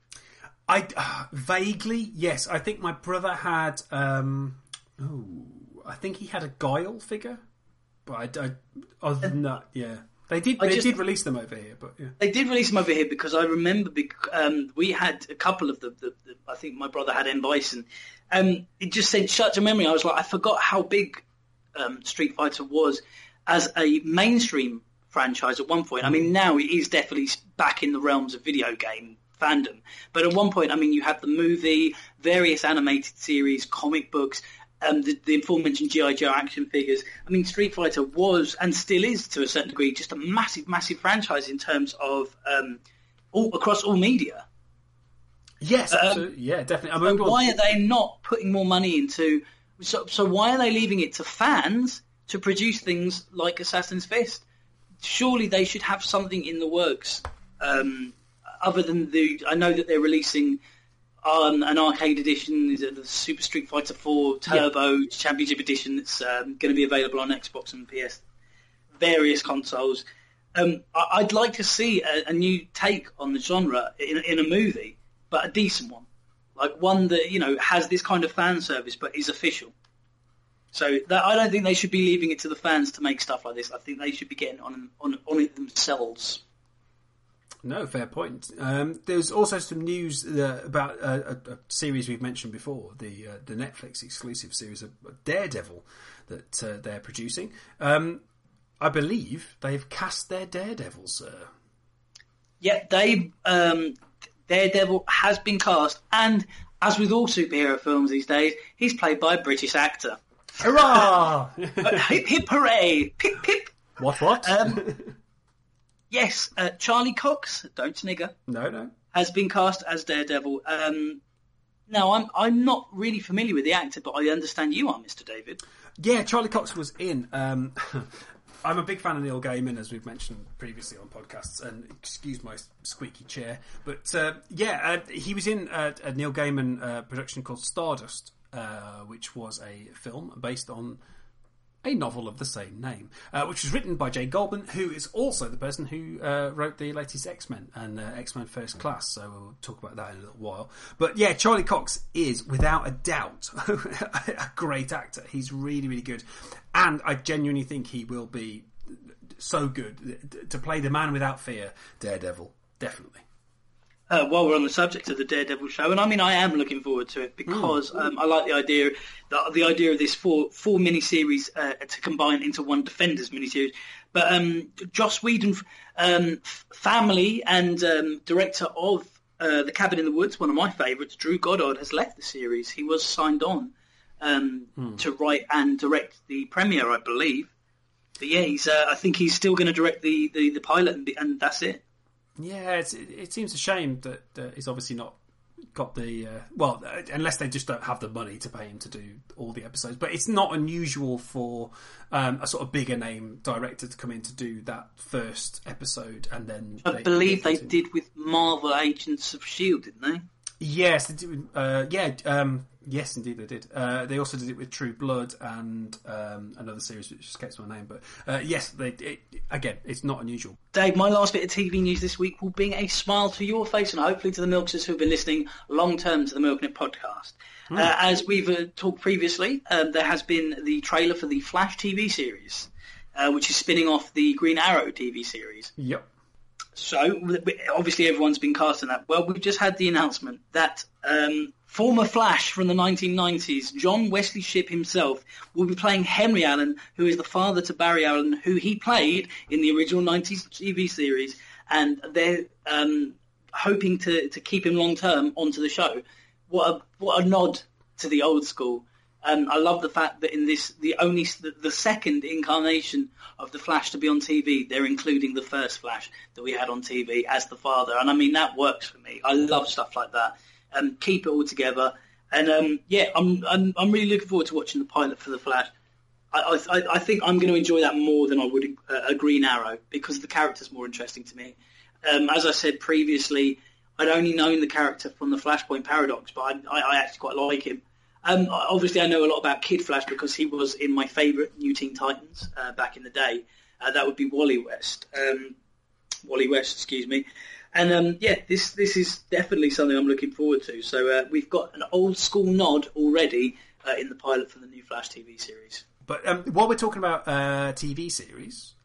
I uh, vaguely yes. I think my brother had. Um, oh, I think he had a Guile figure, but I, I other than that, yeah. They did. I They just- did release them over here, but yeah. They did release them over here because I remember bec- um, we had a couple of the, the, the. I think my brother had M. Bison. Um, it just sent such a memory. I was like, I forgot how big um, Street Fighter was as a mainstream franchise at one point. I mean, now it is definitely back in the realms of video game fandom. But at one point, I mean, you had the movie, various animated series, comic books. Um, the, the aforementioned G I. Joe action figures. I mean, Street Fighter was and still is, to a certain degree, just a massive, massive franchise in terms of um, all across all media. Yes, Um, absolutely. yeah, definitely. I So mean, go on. why are they not putting more money into? So, so why are they leaving it to fans to produce things like Assassin's Fist? Surely they should have something in the works um, other than the. I know that they're releasing. On an arcade edition, is it the Super Street Fighter four Turbo Championship Edition that's um, going to be available on Xbox and P S, various consoles. Um, I- I'd like to see a, a new take on the genre in, in a movie, but a decent one, like one that you know has this kind of fan service but is official. So that, I don't think they should be leaving it to the fans to make stuff like this. I think they should be getting on on on it themselves. No, fair point. Um, there's also some news uh, about uh, a, a series we've mentioned before, the uh, the Netflix exclusive series of Daredevil that uh, they're producing. Um, I believe they've cast their Daredevil, sir. Yeah, they um, Daredevil has been cast, and as with all superhero films these days, he's played by a British actor. Hurrah! Uh, hip hip hooray! Pip pip! what, what? Um, yes, uh, Charlie Cox, don't snigger, no, no. has been cast as Daredevil. Um, now, I'm I'm not really familiar with the actor, but I understand you are, Mister David. Yeah, Charlie Cox was in. Um, I'm a big fan of Neil Gaiman, as we've mentioned previously on podcasts, and excuse my squeaky chair. But uh, yeah, uh, he was in uh, a Neil Gaiman uh, production called Stardust, uh, which was a film based on a novel of the same name, uh, which was written by Jay Goldman, who is also the person who uh, wrote the latest X-Men and uh, X-Men First Class, so we'll talk about that in a little while. But yeah, Charlie Cox is, without a doubt, a great actor. He's really, really good. And I genuinely think he will be so good to play the man without fear, Daredevil, definitely. Uh, while we're on the subject of the Daredevil show, and I mean, I am looking forward to it because mm. um, I like the idea, the, the idea of this four four miniseries uh, to combine into one Defenders miniseries. But um, Joss Whedon, um, family and um, director of uh, The Cabin in the Woods, one of my favourites, Drew Goddard, has left the series. He was signed on um, mm. to write and direct the premiere, I believe. But yeah, he's. Uh, I think he's still going to direct the, the, the pilot, and, and that's it. Yeah, it's, it, it seems a shame that uh, he's obviously not got the... Uh, well, uh, unless they just don't have the money to pay him to do all the episodes. But it's not unusual for um, a sort of bigger name director to come in to do that first episode and then... I they, believe they to... did with Marvel Agents of S H I E L D, didn't they? Yes, they did with, uh, yeah, um, yes, indeed they did. Uh, they also did it with True Blood and um, another series which escapes my name. But uh, yes, they it, again, it's not unusual. Dave, my last bit of T V news this week will bring a smile to your face and hopefully to the Milksers who've been listening long term to the Milknet podcast. Mm. Uh, as we've uh, talked previously, um, there has been the trailer for the Flash T V series, uh, which is spinning off the Green Arrow T V series. Yep. So, obviously everyone's been casting that. Well, we've just had the announcement that um, former Flash from the nineteen nineties, John Wesley Shipp himself, will be playing Henry Allen, who is the father to Barry Allen, who he played in the original nineties T V series, and they're um, hoping to, to keep him long-term onto the show. What a, what a nod to the old school. Um, I love the fact that in this, the only the, the second incarnation of the Flash to be on T V, they're including the first Flash that we had on T V as the father, and I mean that works for me. I love stuff like that. Um, keep it all together, and um, yeah, I'm, I'm I'm really looking forward to watching the pilot for the Flash. I I, I think I'm going to enjoy that more than I would a, a Green Arrow because the character's more interesting to me. Um, as I said previously, I'd only known the character from the Flashpoint Paradox, but I, I, I actually quite like him. Um, obviously, I know a lot about Kid Flash because he was in my favourite New Teen Titans uh, back in the day. Uh, that would be Wally West. Um, Wally West, excuse me. And um, yeah, this this is definitely something I'm looking forward to. So uh, we've got an old school nod already uh, in the pilot for the new Flash T V series. But um, while we're talking about uh, T V series,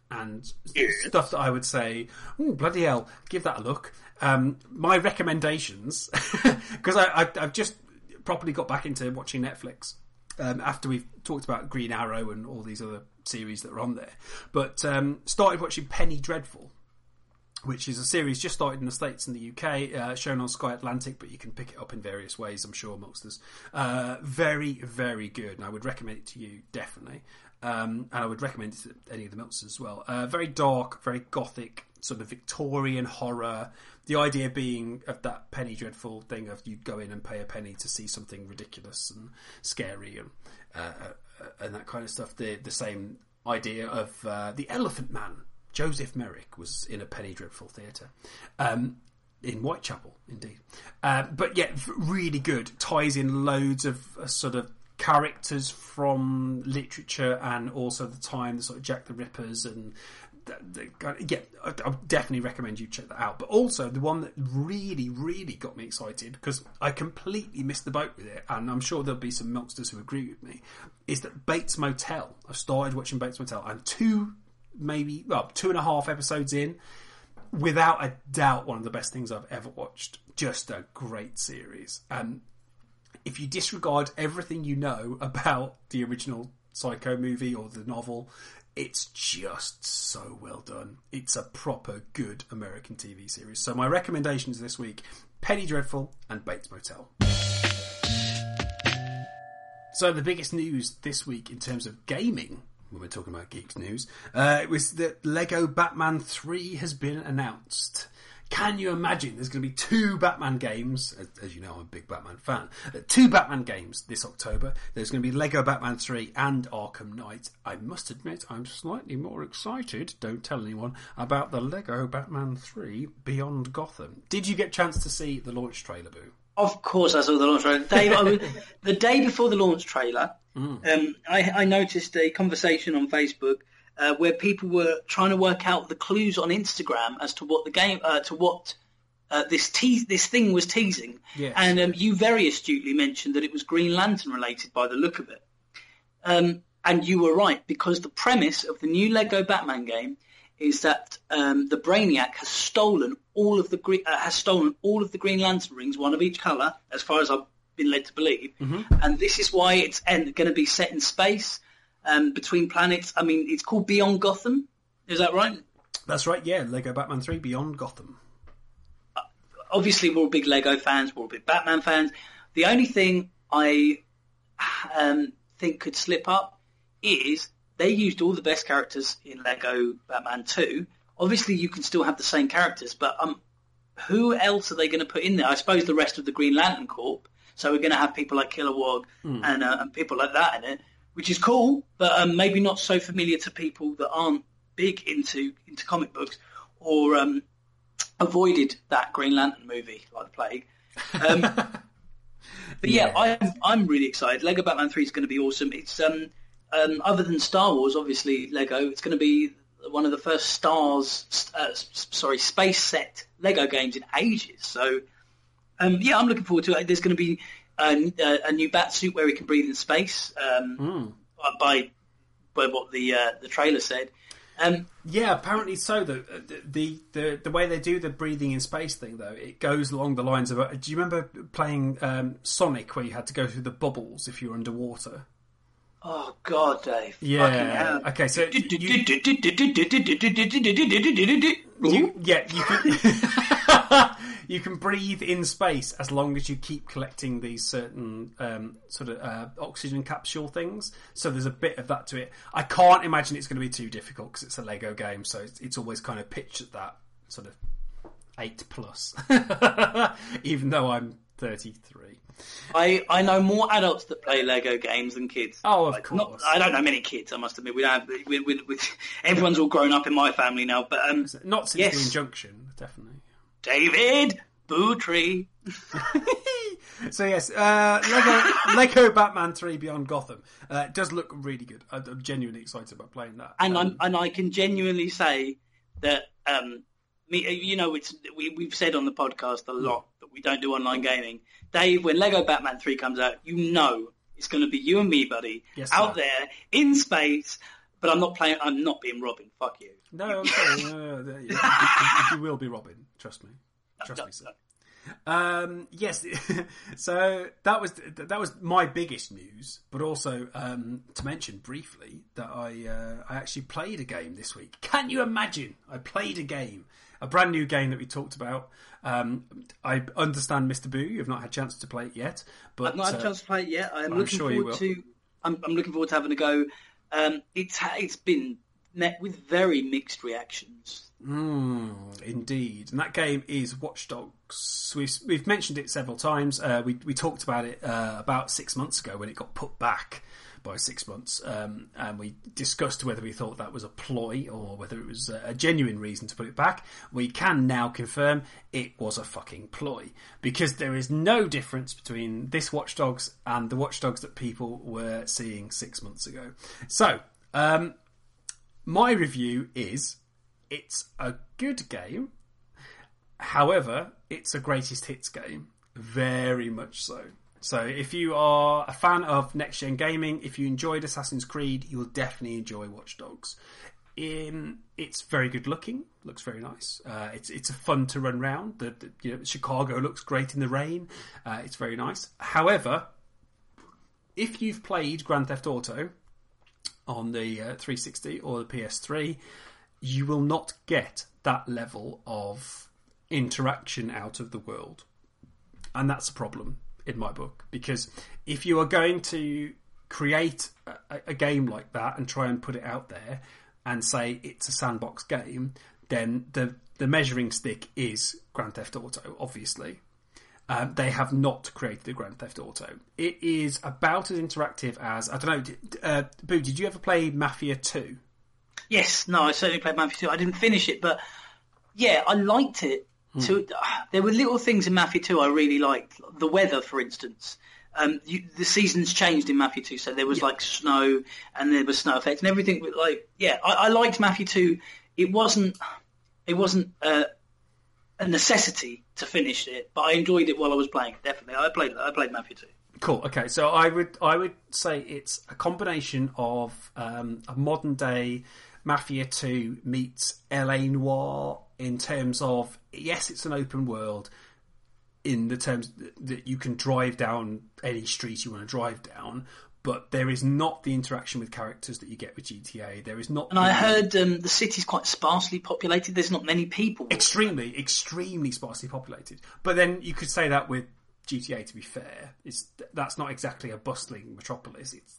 and Yes. stuff that I would say, oh, bloody hell, give that a look. Um, my recommendations, because I, I, I've just properly got back into watching Netflix um, after we've talked about Green Arrow and all these other series that are on there. But um, started watching Penny Dreadful, which is a series just started in the States and the U K, uh, shown on Sky Atlantic, but you can pick it up in various ways, I'm sure, amongst us. Uh, very, very good, and I would recommend it to you, definitely. Um, and I would recommend it to any of the Milks as well. Uh, very dark, very gothic, sort of Victorian horror. The idea being of that Penny Dreadful thing of you go in and pay a penny to see something ridiculous and scary and uh, and that kind of stuff. The the same idea of uh, the Elephant Man. Joseph Merrick was in a Penny Dreadful theatre. Um, in Whitechapel, indeed. Uh, but yeah, really good. Ties in loads of uh, sort of characters from literature and also the time, the sort of Jack the Rippers and the, the, yeah, I, I definitely recommend you check that out. But also the one that really, really got me excited, because I completely missed the boat with it, and I'm sure there'll be some Milksters who agree with me, is that Bates Motel. I've started watching Bates Motel, and two, maybe, well, two and a half episodes in, without a doubt one of the best things I've ever watched. Just a great series. And if you disregard everything you know about the original Psycho movie or the novel, it's just so well done. It's a proper good American T V series. So my recommendations this week, Penny Dreadful and Bates Motel. So the biggest news this week in terms of gaming, when we're talking about Geeks News, uh, it was that Lego Batman three has been announced. Can you imagine there's going to be two Batman games? As, as you know, I'm a big Batman fan. Uh, two Batman games this October. There's going to be Lego Batman three and Arkham Knight. I must admit, I'm slightly more excited, don't tell anyone, about the Lego Batman three Beyond Gotham. Did you get a chance to see the launch trailer, Boo? Of course I saw the launch trailer. Dave, I was, the day before the launch trailer, mm. um, I, I noticed a conversation on Facebook Uh, where people were trying to work out the clues on Instagram as to what the game, uh, to what uh, this te- this thing was teasing. Yes. And um, you very astutely mentioned that it was Green Lantern related by the look of it. Um, and you were right, because the premise of the new Lego Batman game is that um, the Brainiac has stolen all of the gre- uh, has stolen all of the Green Lantern rings, one of each colour, as far as I've been led to believe. Mm-hmm. And this is why it's going to be set in space. Um, between planets. I mean, it's called Beyond Gotham. Is that right? That's right, yeah. Lego Batman three Beyond Gotham. Uh, obviously, we're all big Lego fans. We're all big Batman fans. The only thing I um, think could slip up is they used all the best characters in Lego Batman two. Obviously, you can still have the same characters, but um, who else are they going to put in there? I suppose the rest of the Green Lantern Corps. So we're going to have people like Kilowog mm. and, uh, and people like that in it, which is cool, but um, maybe not so familiar to people that aren't big into into comic books or um, avoided that Green Lantern movie like the plague. Um, but yeah, yeah, I'm I'm really excited. Lego Batman three is going to be awesome. It's um, um, other than Star Wars, obviously Lego. It's going to be one of the first stars, uh, sorry, space set Lego games in ages. So um, yeah, I'm looking forward to it. There's going to be A, a new bat suit where he can breathe in space, um, mm. by by what the uh, the trailer said. Um, yeah, apparently so. The, the the the way they do the breathing in space thing, though, it goes along the lines of. Uh, do you remember playing um, Sonic, where you had to go through the bubbles if you were underwater? Oh God, Dave! Yeah. Okay, so you, you, yeah, you can. You can breathe in space as long as you keep collecting these certain um, sort of uh, oxygen capsule things. So there's a bit of that to it. I can't imagine it's going to be too difficult because it's a Lego game, so it's, it's always kind of pitched at that sort of eight plus. Even though I'm thirty-three. I, I know more adults that play Lego games than kids. Oh, of like, course. Not, I don't know many kids, I must admit. We don't have, we, we, we, everyone's all grown up in my family now. But um, not since yes. the Injunction, definitely. David Boo Tree. So yes, uh, Lego Lego Batman three Beyond Gotham uh, does look really good. I'm genuinely excited about playing that. And um, I'm, and I can genuinely say that um, me, you know, it's we, we've said on the podcast a lot that we don't do online gaming. Dave, when Lego Batman three comes out, you know it's going to be you and me, buddy, yes, out sir. there in space, but I'm not playing. I'm not being Robin. Fuck you. No, I'm sorry. No, no, no, you, you, you will be Robin. Trust me. Trust no, me, sir. no. Um, yes, so that was that was my biggest news. But also um, to mention briefly that I uh, I actually played a game this week. Can you imagine? I played a game, a brand new game that we talked about. Um, I understand, Mister Boo, you've not had a chance to play it yet. But I've not had a uh, chance to play it yet. I'm, I'm looking sure you forward will. to. I'm, I'm looking forward to having a go. Um, it's ha- it's been met with very mixed reactions. Mm, indeed, and that game is Watch Dogs. We've we've mentioned it several times. Uh, we we talked about it uh, about six months ago when it got put back by six months, um, and we discussed whether we thought that was a ploy or whether it was a, a genuine reason to put it back. We can now confirm it was a fucking ploy, because there is no difference between this Watch Dogs and the Watch Dogs that people were seeing six months ago. So, um, my review is. It's a good game. However, it's a greatest hits game. Very much so. So if you are a fan of next-gen gaming, if you enjoyed Assassin's Creed, you will definitely enjoy Watch Dogs. In, it's very good looking. Looks very nice. Uh, it's it's a fun to run around. The, the, you know, Chicago looks great in the rain. Uh, it's very nice. However, if you've played Grand Theft Auto on the uh, three sixty or the P S three... you will not get that level of interaction out of the world. And that's a problem in my book. Because if you are going to create a, a game like that and try and put it out there and say it's a sandbox game, then the, the measuring stick is Grand Theft Auto, obviously. Um, they have not created a Grand Theft Auto. It is about as interactive as... I don't know, did, uh, Boo, did you ever play Mafia two? Yes, no, I certainly played Mafia two. I didn't finish it, but yeah, I liked it. Hmm. So, uh, there were little things in Mafia two I really liked. The weather, for instance. Um, you, the seasons changed in Mafia two, so there was yeah. like snow and there was snow effects and everything. Like, yeah, I, I liked Mafia two. It wasn't, it wasn't uh, a necessity to finish it, but I enjoyed it while I was playing. Definitely, I played. I played Mafia two. Cool. Okay, so I would I would say it's a combination of um, a modern day Mafia two meets L A Noire in terms of, yes, it's an open world in the terms that you can drive down any street you want to drive down, but there is not the interaction with characters that you get with G T A. There is not. And I heard um, the city's quite sparsely populated. There's not many people. Extremely, extremely sparsely populated. But then you could say that with G T A, to be fair. It's that's not exactly a bustling metropolis. It's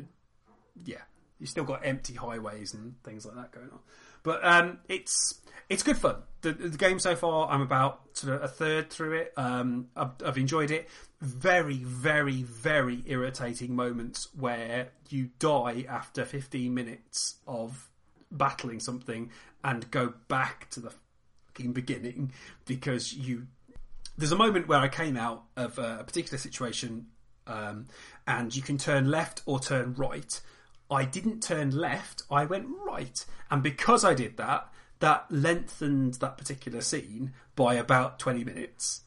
yeah, you've still got empty highways and things like that going on. But um, it's it's good fun. The, the game so far, I'm about sort of a third through it. Um, I've, I've enjoyed it. Very, very, very irritating moments where you die after fifteen minutes of battling something and go back to the fucking beginning because you. There's a moment where I came out of a particular situation, um, and you can turn left or turn right. I didn't turn left, I went right. And because I did that, that lengthened that particular scene by about twenty minutes.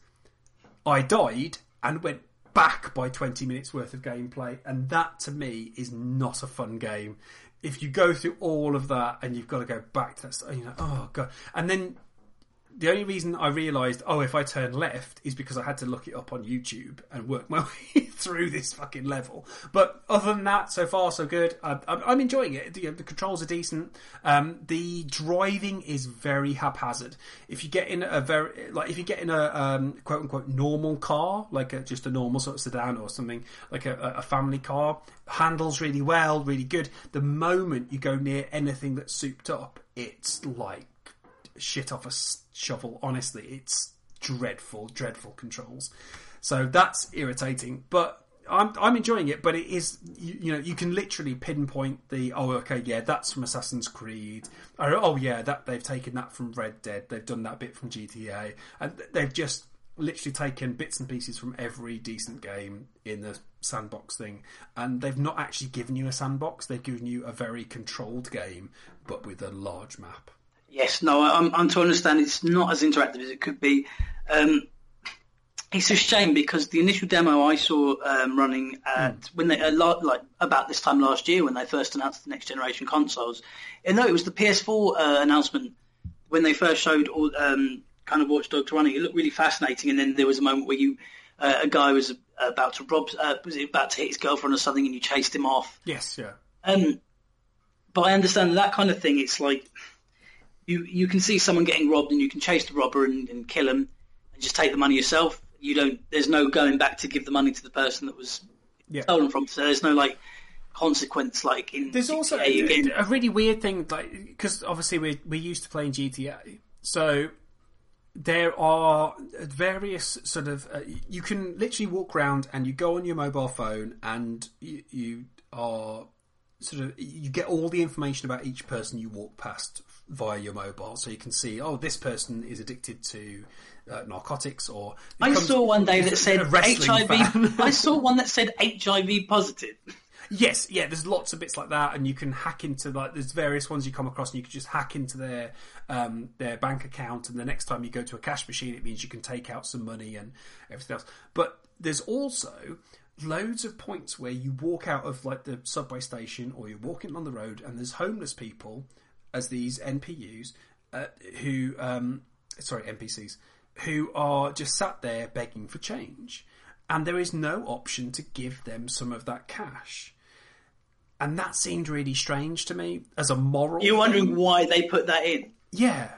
I died and went back by twenty minutes worth of gameplay, and that to me is not a fun game. If you go through all of that and you've got to go back to that stuff, you know, oh god. And then the only reason I realised, oh, if I turn left, is because I had to look it up on YouTube and work my way through this fucking level. But other than that, so far so good. I, I'm enjoying it. The, the controls are decent. Um, the driving is very haphazard. If you get in a very like, if you get in a um, quote unquote normal car, like a, just a normal sort of sedan or something, like a, a family car, handles really well, really good. The moment you go near anything that's souped up, it's like shit off a shovel. Honestly, it's dreadful, dreadful controls. So that's irritating, but I'm I'm enjoying it. But it is, you, you know, you can literally pinpoint the oh okay yeah that's from Assassin's Creed. Or, oh yeah that they've taken that from Red Dead. They've done that bit from G T A, and they've just literally taken bits and pieces from every decent game in the sandbox thing, and they've not actually given you a sandbox. They've given you a very controlled game, but with a large map. Yes, no, I'm, I'm to understand it's not as interactive as it could be. Um, It's a shame because the initial demo I saw um, running at mm. when they a lot like about this time last year when they first announced the next generation consoles. And no, it was the P S four uh, announcement when they first showed all um, kind of Watch Dogs running. It looked really fascinating, and then there was a moment where you uh, a guy was about to rob uh, was about to hit his girlfriend or something, and you chased him off. Yes, yeah. Um, but I understand that kind of thing. It's like you you can see someone getting robbed, and you can chase the robber and, and kill him, and just take the money yourself. You don't. There's no going back to give the money to the person that was yeah. stolen from. So there's no like consequence like in. There's G T A also again. a really weird thing, like because obviously we we used to playing G T A, so there are various sort of uh, you can literally walk around and you go on your mobile phone and you, you are sort of you get all the information about each person you walk past via your mobile, so you can see, oh, this person is addicted to uh, narcotics, or I saw one day that said H I V. fan. I saw one that said H I V positive. Yes, yeah, there's lots of bits like that, and you can hack into, like, there's various ones you come across, and you can just hack into their um, their bank account, and the next time you go to a cash machine, it means you can take out some money and everything else. But there's also loads of points where you walk out of, like, the subway station, or you're walking on the road, and there's homeless people as these N P Us uh, who, um, sorry, N P Cs, who are just sat there begging for change. And there is no option to give them some of that cash. And that seemed really strange to me as a moral You're wondering thing. why they put that in? Yeah.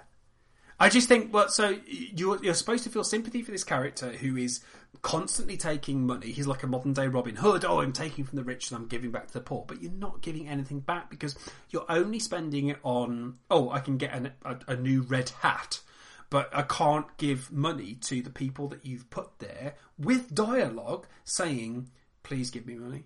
I just think, well, so you're, you're supposed to feel sympathy for this character who is constantly taking money. He's like a modern day Robin Hood. Oh, I'm taking from the rich and I'm giving back to the poor. But you're not giving anything back because you're only spending it on, oh, I can get an, a, a new red hat, but I can't give money to the people that you've put there with dialogue saying, please give me money.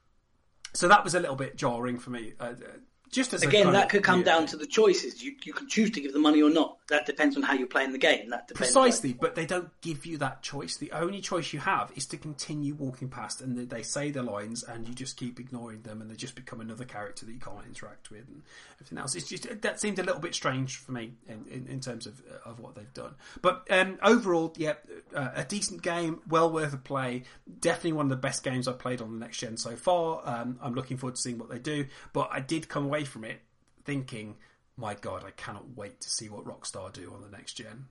So that was a little bit jarring for me. Uh, just as Again, a that could come yeah. down to the choices. You you can choose to give the money or not. That depends on how you're playing the game. That depends Precisely, on... but they don't give you that choice. The only choice you have is to continue walking past, and they say their lines, and you just keep ignoring them, and they just become another character that you can't interact with, and everything else. It's just that seemed a little bit strange for me in, in, in terms of of what they've done. But um, overall, yeah, uh, a decent game, well worth a play. Definitely one of the best games I've played on the next gen so far. Um, I'm looking forward to seeing what they do, but I did come away from it thinking, my God, I cannot wait to see what Rockstar do on the next gen.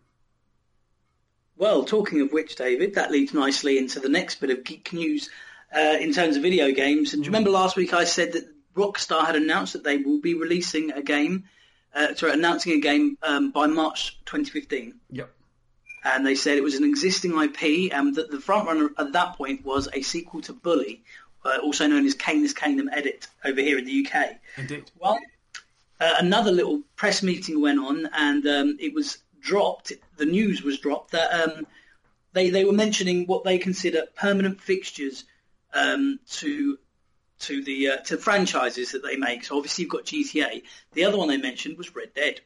Well, talking of which, David, that leads nicely into the next bit of geek news uh, in terms of video games. And do you remember last week I said that Rockstar had announced that they will be releasing a game, uh, sorry, announcing a game um, by March twenty fifteen. Yep. And they said it was an existing I P, and that the frontrunner at that point was a sequel to Bully, uh, also known as Canis Kingdom Edit over here in the U K. Indeed. Well, Uh, another little press meeting went on, and um, it was dropped. The news was dropped that um, they they were mentioning what they consider permanent fixtures um, to to the uh, to franchises that they make. So obviously you've got G T A. The other one they mentioned was Red Dead.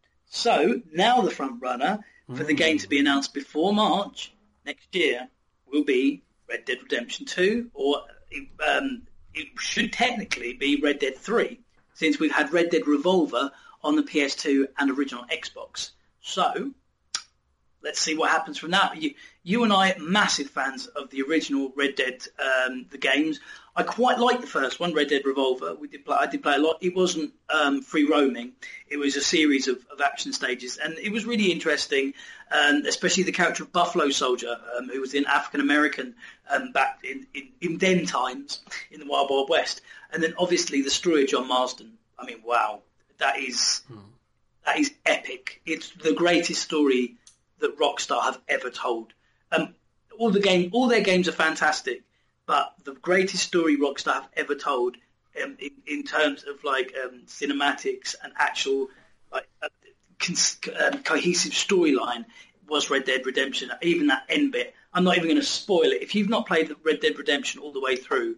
So now the front runner for the game to be announced before March next year will be Red Dead Redemption two, or it, um, it should technically be Red Dead three. Since we've had Red Dead Revolver on the P S two and original Xbox. So, let's see what happens from that. You, you and I, massive fans of the original Red Dead, um, the games. I quite liked the first one, Red Dead Revolver. We did play, I did play a lot. It wasn't um, free roaming. It was a series of, of action stages. And it was really interesting, um, especially the character of Buffalo Soldier, um, who was an African-American um, back in, in, in then times in the Wild Wild West. And then obviously the story of John Marston. I mean, wow, that is hmm. that is epic. It's the greatest story that Rockstar have ever told. Um, all the game, all their games are fantastic, but the greatest story Rockstar have ever told, um, in, in terms of like um, cinematics and actual like uh, cons- um, cohesive storyline, was Red Dead Redemption. Even that end bit, I'm not even going to spoil it. If you've not played Red Dead Redemption all the way through,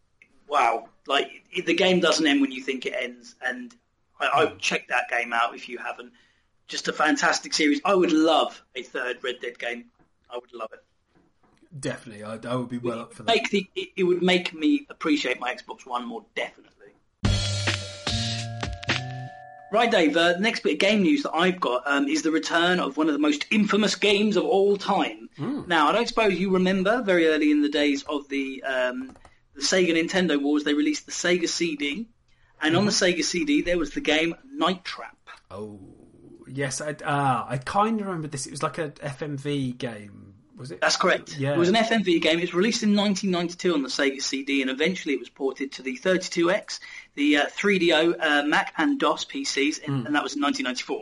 wow. Like, the game doesn't end when you think it ends, and I, I would check that game out if you haven't. Just a fantastic series. I would love a third Red Dead game. I would love it. Definitely, I, I would be well it up for that. Make the, it, it would make me appreciate my Xbox One more, definitely. Right, Dave, uh, the next bit of game news that I've got um, is the return of one of the most infamous games of all time. Mm. Now, I don't suppose you remember very early in the days of the um, the Sega Nintendo wars, they released the Sega C D, and mm. on the Sega C D there was the game Night Trap. Oh, yes, I, uh, I kind of remember this. It was like a F M V game, was it? That's correct. Yeah. It was an F M V game. It was released in nineteen ninety-two on the Sega C D, and eventually it was ported to the thirty-two X, the uh, three D O uh, Mac and DOS P Cs, in, mm. and that was in nineteen ninety-four.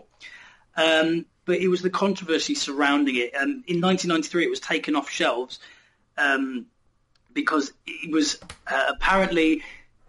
Um, but it was the controversy surrounding it. Um, in nineteen ninety-three, it was taken off shelves um, because it was uh, apparently...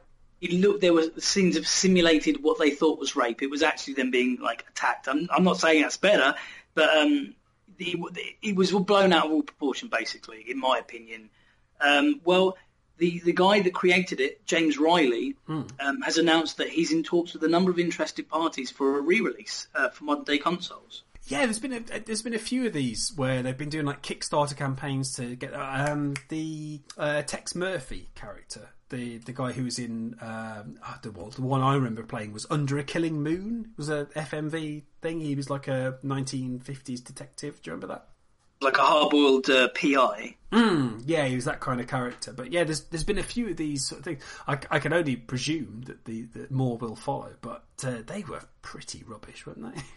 It looked, there were scenes of simulated what they thought was rape. It was actually them being like attacked. I'm, I'm not saying that's better, but um, it, it was all blown out of all proportion, basically, in my opinion. Um, well, the, the guy that created it, James Riley, mm. um, has announced that he's in talks with a number of interested parties for a re-release uh, for modern day consoles. Yeah, there's been a, there's been a few of these where they've been doing like Kickstarter campaigns to get um, the uh, Tex Murphy character. The the guy who was in um, oh, the, well, the one I remember playing was Under a Killing Moon. It was a F M V thing. He was like a nineteen fifties detective. Do you remember that? Like a hard-boiled uh, P I. Mm, yeah, he was that kind of character. But yeah, there's there's been a few of these sort of things. I, I can only presume that the that more will follow. But uh, they were pretty rubbish, weren't they?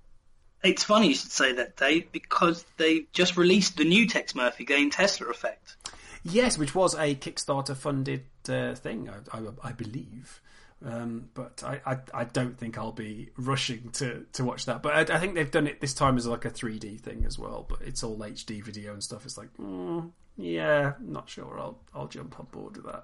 It's funny you should say that, Dave, because they just released the new Tex Murphy game, Tesla Effect. Yes, which was a Kickstarter-funded uh, thing, I, I, I believe. Um, but I, I, I don't think I'll be rushing to, to watch that. But I, I think they've done it this time as like a three D thing as well. But it's all H D video and stuff. It's like, mm, yeah, not sure. I'll I'll jump on board with that.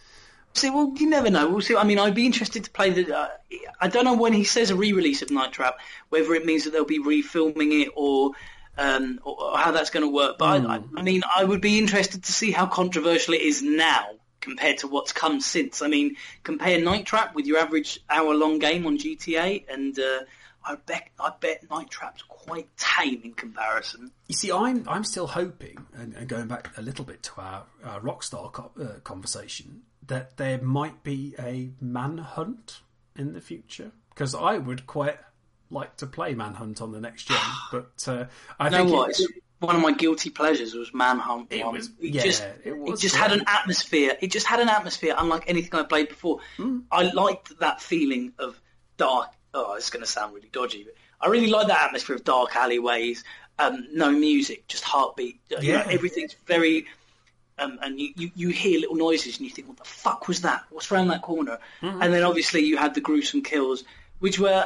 See, well, you never know. We'll see. I mean, I'd be interested to play the. Uh, I don't know when he says a re-release of Night Trap, whether it means that they'll be refilming it or. Um, or, or how that's going to work. But mm. I, I mean, I would be interested to see how controversial it is now compared to what's come since. I mean, compare Night Trap with your average hour-long game on G T A, and uh, I bet I bet Night Trap's quite tame in comparison. You see, I'm I'm still hoping, and, and going back a little bit to our, our Rockstar co- uh, conversation, that there might be a Manhunt in the future, because I would quite like to play Manhunt on the next gen, but uh, I you think know what? It, it's one of my guilty pleasures was Manhunt. It one. was, it yeah, just, it, was it just great. had an atmosphere. It just had an atmosphere unlike anything I played before. Mm. I liked that feeling of dark. Oh, it's going to sound really dodgy, but I really like that atmosphere of dark alleyways, um, no music, just heartbeat. Yeah. You know, everything's very. Um, and you, you, you hear little noises and you think, what the fuck was that? What's around that corner? Mm-hmm. And then obviously you had the gruesome kills, which were.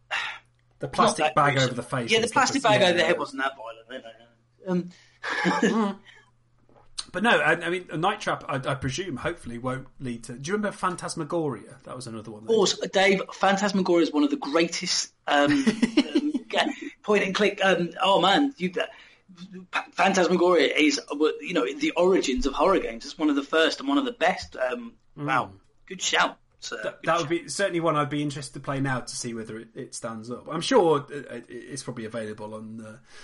The plastic bag gruesome. over the face. Yeah, the plastic bag yeah. over the head wasn't that violent. Um, but no, I, I mean, a Night Trap, I, I presume, hopefully won't lead to... Do you remember Phantasmagoria? That was another one. Of course, Dave, Phantasmagoria is one of the greatest um, um, point and click... Um, oh, man, you, uh, Phantasmagoria is, you know, the origins of horror games. It's one of the first and one of the best. Um, mm. Wow, good shout. So, that, that would be certainly one I'd be interested to play now to see whether it, it stands up. I'm sure it, it's probably available on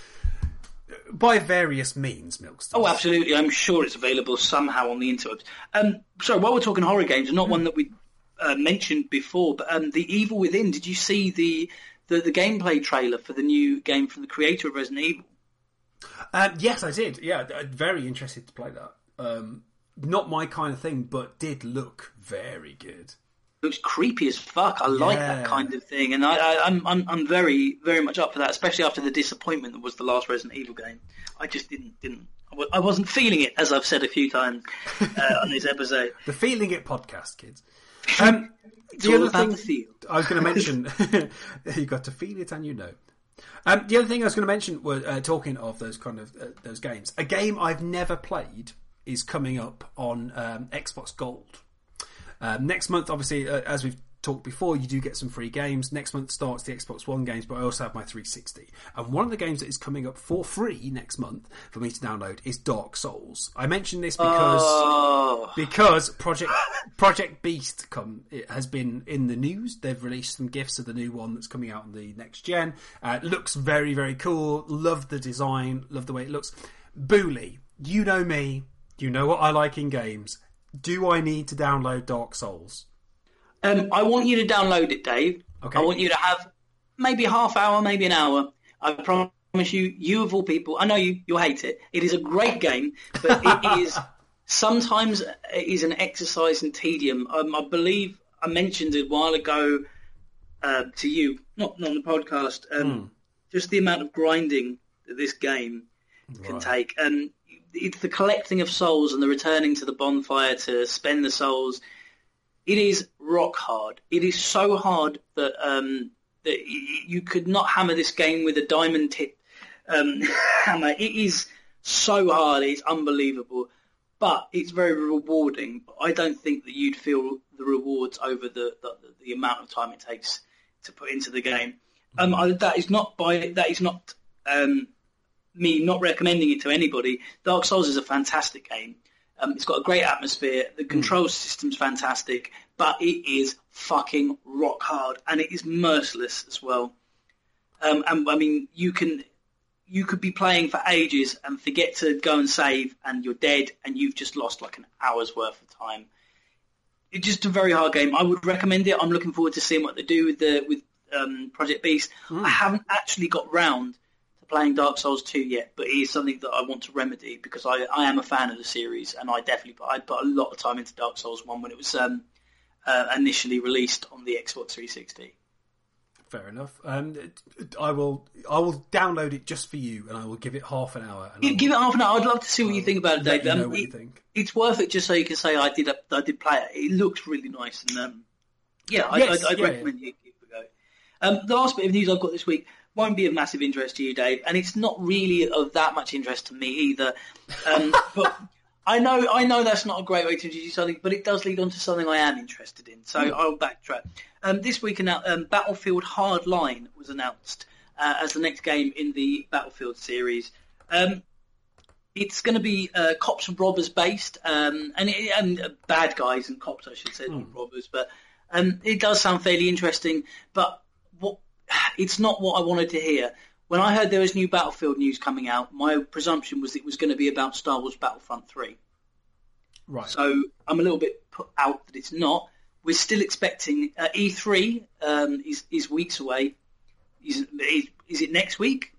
uh, by various means, Milkster. Oh, absolutely. I'm sure it's available somehow on the interwebs. Um, sorry, while we're talking horror games, and not one that we uh, mentioned before, but um, The Evil Within, did you see the, the, the gameplay trailer for the new game from the creator of Resident Evil? Um, yes, I did. Yeah, very interested to play that. Um, not my kind of thing, but did look very good. Looks creepy as fuck. I like yeah. that kind of thing, and I, I, I'm, I'm, I'm very, very much up for that. Especially after the disappointment that was the last Resident Evil game. I just didn't, didn't, I wasn't feeling it, as I've said a few times uh, on this episode. The Feeling It podcast, kids. Um, it's the all other about thing the feel. I was going to mention, you got to feel it, and you know. Um, the other thing I was going to mention was uh, talking of those kind of uh, those games. A game I've never played is coming up on um, Xbox Gold. Um, next month, obviously, uh, as we've talked before, you do get some free games. Next month starts the Xbox One games, but I also have my three sixty. And one of the games that is coming up for free next month for me to download is Dark Souls. I mention this because oh. because Project Project Beast come it has been in the news. They've released some GIFs of the new one that's coming out on the next gen. Uh, it looks very, very cool. Love the design. Love the way it looks. Booley, you know me. You know what I like in games. Do I need to download Dark Souls? Um, I want you to download it, Dave, Okay. I want you to have maybe a half hour, maybe an hour. I promise you, you of all people, I know you, you'll hate it. It is a great game, but it is sometimes it is an exercise in tedium. Um, I believe I mentioned it a while ago uh, to you, not, not on the podcast, um, mm. just the amount of grinding that this game can right. take. And it's the collecting of souls and the returning to the bonfire to spend the souls. It is rock hard. It is so hard that um, that you could not hammer this game with a diamond tip um, hammer. It is so hard. It's unbelievable. But it's very rewarding. I don't think that you'd feel the rewards over the, the, the amount of time it takes to put into the game. Um, I, that is not by that is not um, me not recommending it to anybody. Dark Souls is a fantastic game. Um, it's got a great atmosphere. The control mm. system's fantastic, but it is fucking rock hard, and it is merciless as well. Um, and I mean, you can you could be playing for ages and forget to go and save, and you're dead, and you've just lost like an hour's worth of time. It's just a very hard game. I would recommend it. I'm looking forward to seeing what they do with the with um, Project Beast. Mm. I haven't actually got round to playing Dark Souls two yet, but it is something that I want to remedy because I, I am a fan of the series, and I definitely put, I put a lot of time into Dark Souls one when it was um, uh, initially released on the Xbox three sixty. Fair enough. Um, I will I will download it just for you, and I will give it half an hour. And yeah, give it half an hour. I'd love to see what I'll you think about it, Dave. You know um, what it, you think. It's worth it just so you can say I did. A, I did play it. It looks really nice, and um, yeah, I, yes, I'd, I'd yeah, recommend yeah. you give it a go. Um, the last bit of news I've got this week won't be of massive interest to you, Dave, and it's not really of that much interest to me either. Um, but I know, I know that's not a great way to introduce something, but it does lead on to something I am interested in. So mm. I'll backtrack. Um, this week, um, Battlefield Hardline was announced uh, as the next game in the Battlefield series. Um, it's going to be uh, cops and robbers based, um, and, it, and uh, bad guys and cops, I should say, mm. not robbers. But um, it does sound fairly interesting. But what it's not what I wanted to hear. When I heard there was new Battlefield news coming out, my presumption was it was going to be about Star Wars Battlefront three. Right. So I'm a little bit put out that it's not. We're still expecting uh, E three um, is is weeks away. Is, is is it next week?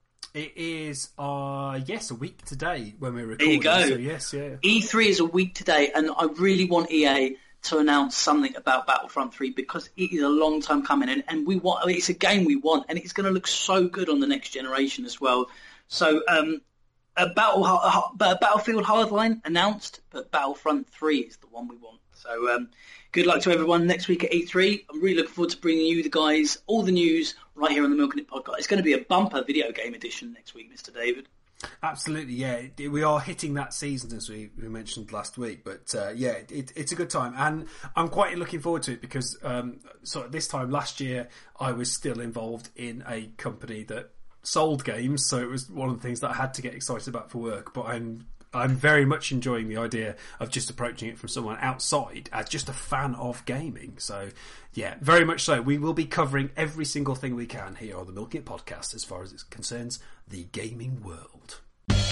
It is. Uh, yes, a week today when we're recording. There you go. So yes, yeah. E three is a week today, and I really want E A to announce something about Battlefront three because it is a long time coming, and, and we want. I mean, it's a game we want, and it's going to look so good on the next generation as well. So, um, a Battle uh, Battlefield Hardline announced, but Battlefront three is the one we want. So, um, good luck to everyone next week at E three. I'm really looking forward to bringing you the guys all the news right here on the Milking It podcast. It's going to be a bumper video game edition next week, Mister David. Absolutely, yeah. We are hitting that season, as we, we mentioned last week. But uh, yeah, it, it's a good time, and I'm quite looking forward to it because um, so this time last year I was still involved in a company that sold games, so it was one of the things that I had to get excited about for work. But I'm I'm very much enjoying the idea of just approaching it from someone outside as just a fan of gaming. So, yeah, very much so. We will be covering every single thing we can here on the Milking It podcast as far as it concerns the gaming world.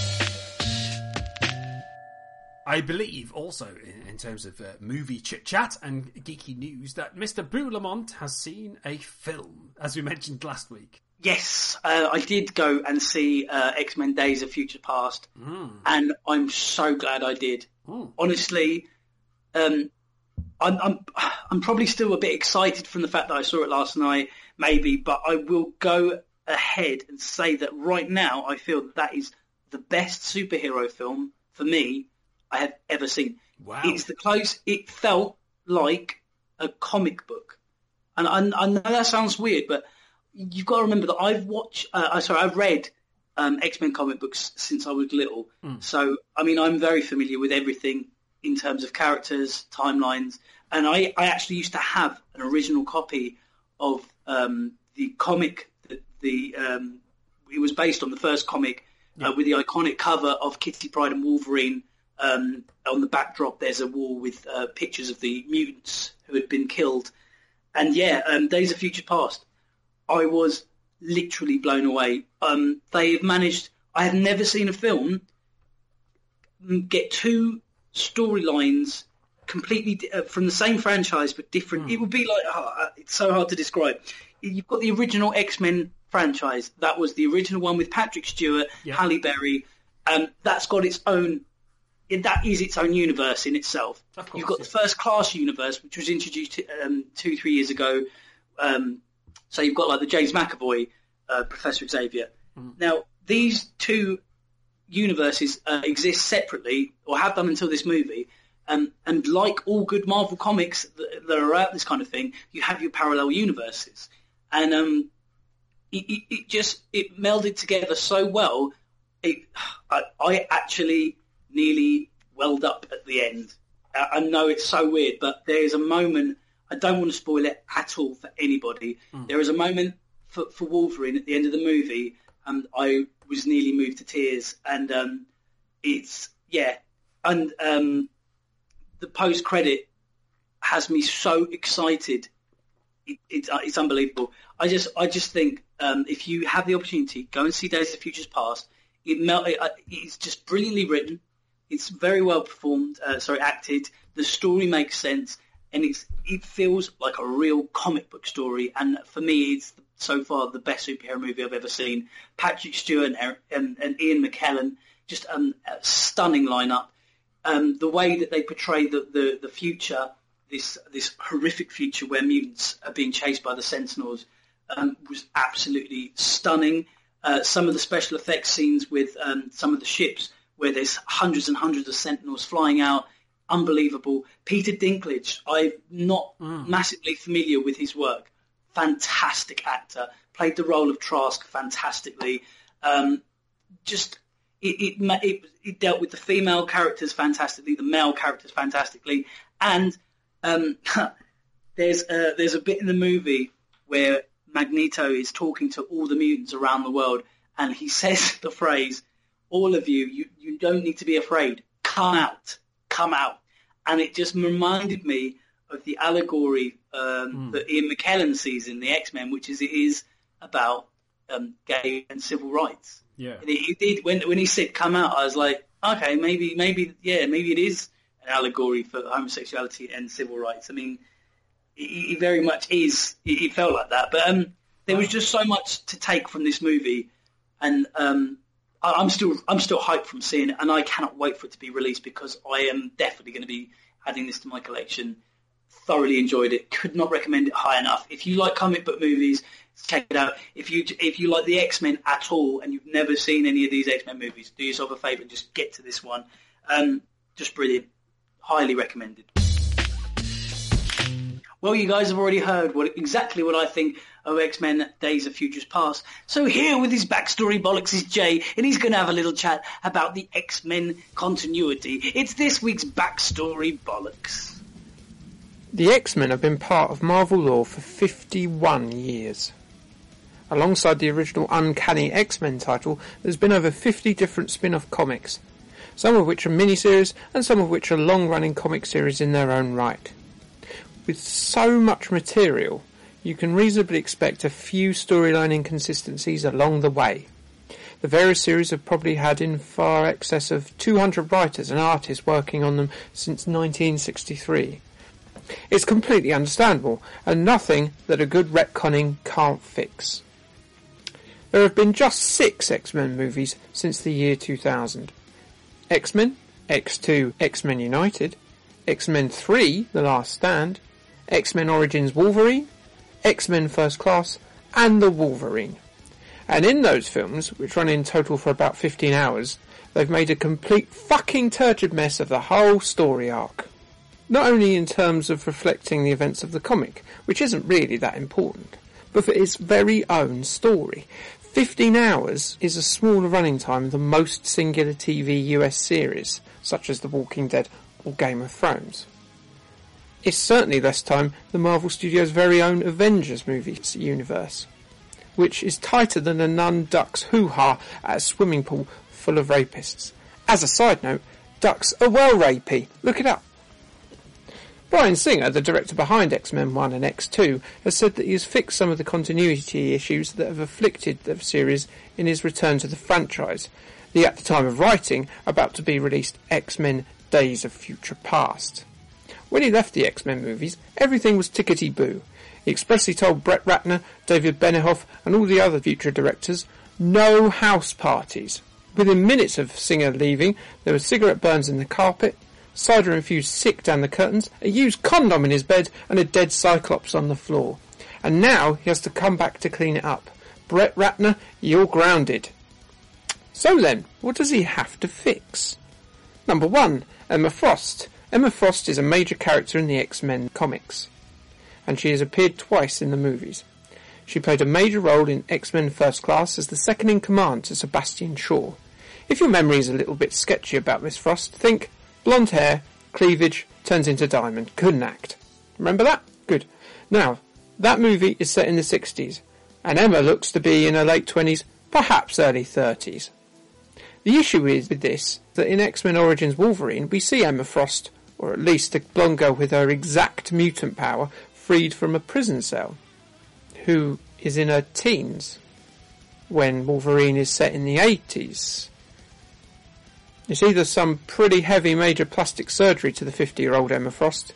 I believe also, in, in terms of uh, movie chit-chat and geeky news, that Mister Boo Lamont has seen a film, as we mentioned last week. Yes, uh, I did go and see uh, X-Men Days of Future Past, mm. and I'm so glad I did. Mm. Honestly, um, I'm, I'm I'm probably still a bit excited from the fact that I saw it last night, maybe, but I will go ahead and say that right now I feel that that is the best superhero film, for me, I have ever seen. Wow. It's the close, it felt like a comic book. And I, I know that sounds weird, but you've got to remember that I've watched, uh, sorry, I've read um, X-Men comic books since I was little. Mm. So, I mean, I'm very familiar with everything in terms of characters, timelines, and I, I actually used to have an original copy of um, the comic that the um, it was based on the first comic yeah. uh, with the iconic cover of Kitty Pryde and Wolverine. Um, on the backdrop, there's a wall with uh, pictures of the mutants who had been killed. And yeah, um, Days of Future Past, I was literally blown away. Um, they've managed, I have never seen a film get two storylines completely di- uh, from the same franchise but different. Mm. It would be like oh, it's so hard to describe. You've got the original X-Men franchise. That was the original one with Patrick Stewart, yeah. Halle Berry. Um, that's got its own. That is its own universe in itself. Of course, You've got yeah. the First Class universe, which was introduced um, two, three years ago. Um, so you've got like the James McAvoy, uh, Professor Xavier. Mm. Now these two universes uh, exist separately, or have done until this movie. Um, and like all good Marvel comics that, that are out this kind of thing, you have your parallel universes, and um, it, it, it just it melded together so well. It, I, I actually nearly welled up at the end. I, I know it's so weird, but there is a moment. I don't want to spoil it at all for anybody. Mm. There is a moment for, for Wolverine at the end of the movie, and I was nearly moved to tears. And um, it's yeah, and um, the post credit has me so excited. It, it, it's unbelievable. I just I just think um, if you have the opportunity, go and see Days of Futures Past. It mel- it, it's just brilliantly written. It's very well performed. Uh, sorry, acted. The story makes sense, and it's it feels like a real comic book story. And for me, it's so far the best superhero movie I've ever seen. Patrick Stewart and, and, and Ian McKellen, just um, a stunning lineup. Um, the way that they portray the, the, the future, this this horrific future where mutants are being chased by the Sentinels, um, was absolutely stunning. Uh, some of the special effects scenes with um, some of the ships where there's hundreds and hundreds of Sentinels flying out, unbelievable. Peter Dinklage, I'm not mm. massively familiar with his work. Fantastic actor, played the role of Trask fantastically. Um, just it, it, it, it dealt with the female characters fantastically, the male characters fantastically, and um, there's a, there's a bit in the movie where Magneto is talking to all the mutants around the world, and he says the phrase, all of you, you, you don't need to be afraid. Come out. Come out. And it just reminded me of the allegory um, mm. that Ian McKellen sees in the X-Men, which is it is about um, gay and civil rights. Yeah. And it, it did, when, when he said come out, I was like, okay, maybe, maybe, yeah, maybe it is an allegory for homosexuality and civil rights. I mean, it very much is. It felt like that, but um, there was just so much to take from this movie, and um, I'm still I'm still hyped from seeing it, and I cannot wait for it to be released because I am definitely going to be adding this to my collection. Thoroughly enjoyed it. Could not recommend it high enough. If you like comic book movies, check it out. If you if you like the X-Men at all and you've never seen any of these X-Men movies, do yourself a favour and just get to this one. Um, just brilliant. Highly recommended. Well, you guys have already heard what exactly what I think of X-Men Days of Futures Past. So here with his backstory bollocks is Jay, and he's going to have a little chat about the X-Men continuity. It's this week's backstory bollocks. The X-Men have been part of Marvel lore for fifty-one years. Alongside the original Uncanny X-Men title, there's been over fifty different spin-off comics, some of which are miniseries and some of which are long-running comic series in their own right. With so much material, you can reasonably expect a few storyline inconsistencies along the way. The various series have probably had in far excess of two hundred writers and artists working on them since nineteen sixty-three. It's completely understandable, and nothing that a good retconning can't fix. There have been just six X-Men movies since the year two thousand. X-Men, X two, X-Men United, X-Men three, The Last Stand, X-Men Origins Wolverine, X-Men First Class, and The Wolverine. And in those films, which run in total for about fifteen hours, they've made a complete fucking turgid mess of the whole story arc. Not only in terms of reflecting the events of the comic, which isn't really that important, but for its very own story. fifteen hours is a smaller running time than most singular T V U S series, such as The Walking Dead or Game of Thrones. It's certainly less time than Marvel Studios' very own Avengers movie universe, which is tighter than a nun ducks hoo-ha at a swimming pool full of rapists. As a side note, ducks are well rapey. Look it up. Bryan Singer, the director behind X-Men one and X two, has said that he has fixed some of the continuity issues that have afflicted the series in his return to the franchise, the at the time of writing about to be released X-Men Days of Future Past. When he left the X-Men movies, everything was tickety-boo. He expressly told Brett Ratner, David Benioff and all the other future directors, no house parties. Within minutes of Singer leaving, there were cigarette burns in the carpet, cider-infused sick down the curtains, a used condom in his bed and a dead Cyclops on the floor. And now he has to come back to clean it up. Brett Ratner, you're grounded. So then, what does he have to fix? Number one, Emma Frost. Emma Frost is a major character in the X-Men comics, and she has appeared twice in the movies. She played a major role in X-Men First Class as the second-in-command to Sebastian Shaw. If your memory is a little bit sketchy about Miss Frost, think blonde hair, cleavage, turns into diamond. Couldn't act. Remember that? Good. Now, that movie is set in the sixties, and Emma looks to be in her late twenties, perhaps early thirties. The issue is with this, that in X-Men Origins Wolverine, we see Emma Frost, or at least a blonde girl with her exact mutant power, freed from a prison cell, who is in her teens, when Wolverine is set in the eighties. It's either some pretty heavy major plastic surgery to the fifty-year-old Emma Frost,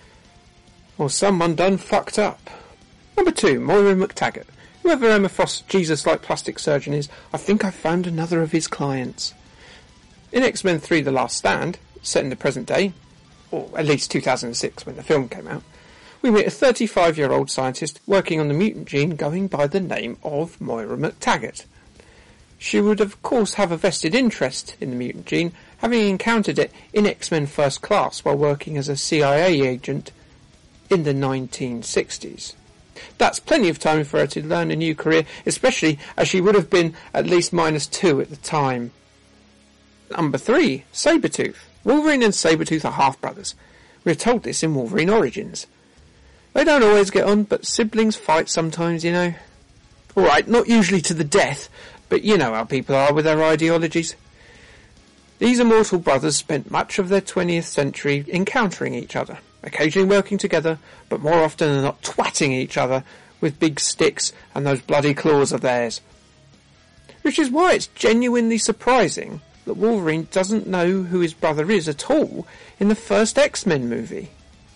or someone done fucked up. Number two, Moira McTaggart. Whoever Emma Frost's Jesus-like plastic surgeon is, I think I've found another of his clients. In X-Men three The Last Stand, set in the present day, or at least two thousand six when the film came out, we meet a thirty-five-year-old scientist working on the mutant gene going by the name of Moira McTaggart. She would of course have a vested interest in the mutant gene, having encountered it in X-Men First Class while working as a C I A agent in the nineteen sixties. That's plenty of time for her to learn a new career, especially as she would have been at least minus two at the time. Number three, Sabretooth. Wolverine and Sabretooth are half-brothers. We're told this in Wolverine Origins. They don't always get on, but siblings fight sometimes, you know. Alright, not usually to the death, but you know how people are with their ideologies. These immortal brothers spent much of their twentieth century encountering each other, occasionally working together, but more often than not twatting each other with big sticks and those bloody claws of theirs. Which is why it's genuinely surprising that Wolverine doesn't know who his brother is at all in the first X-Men movie.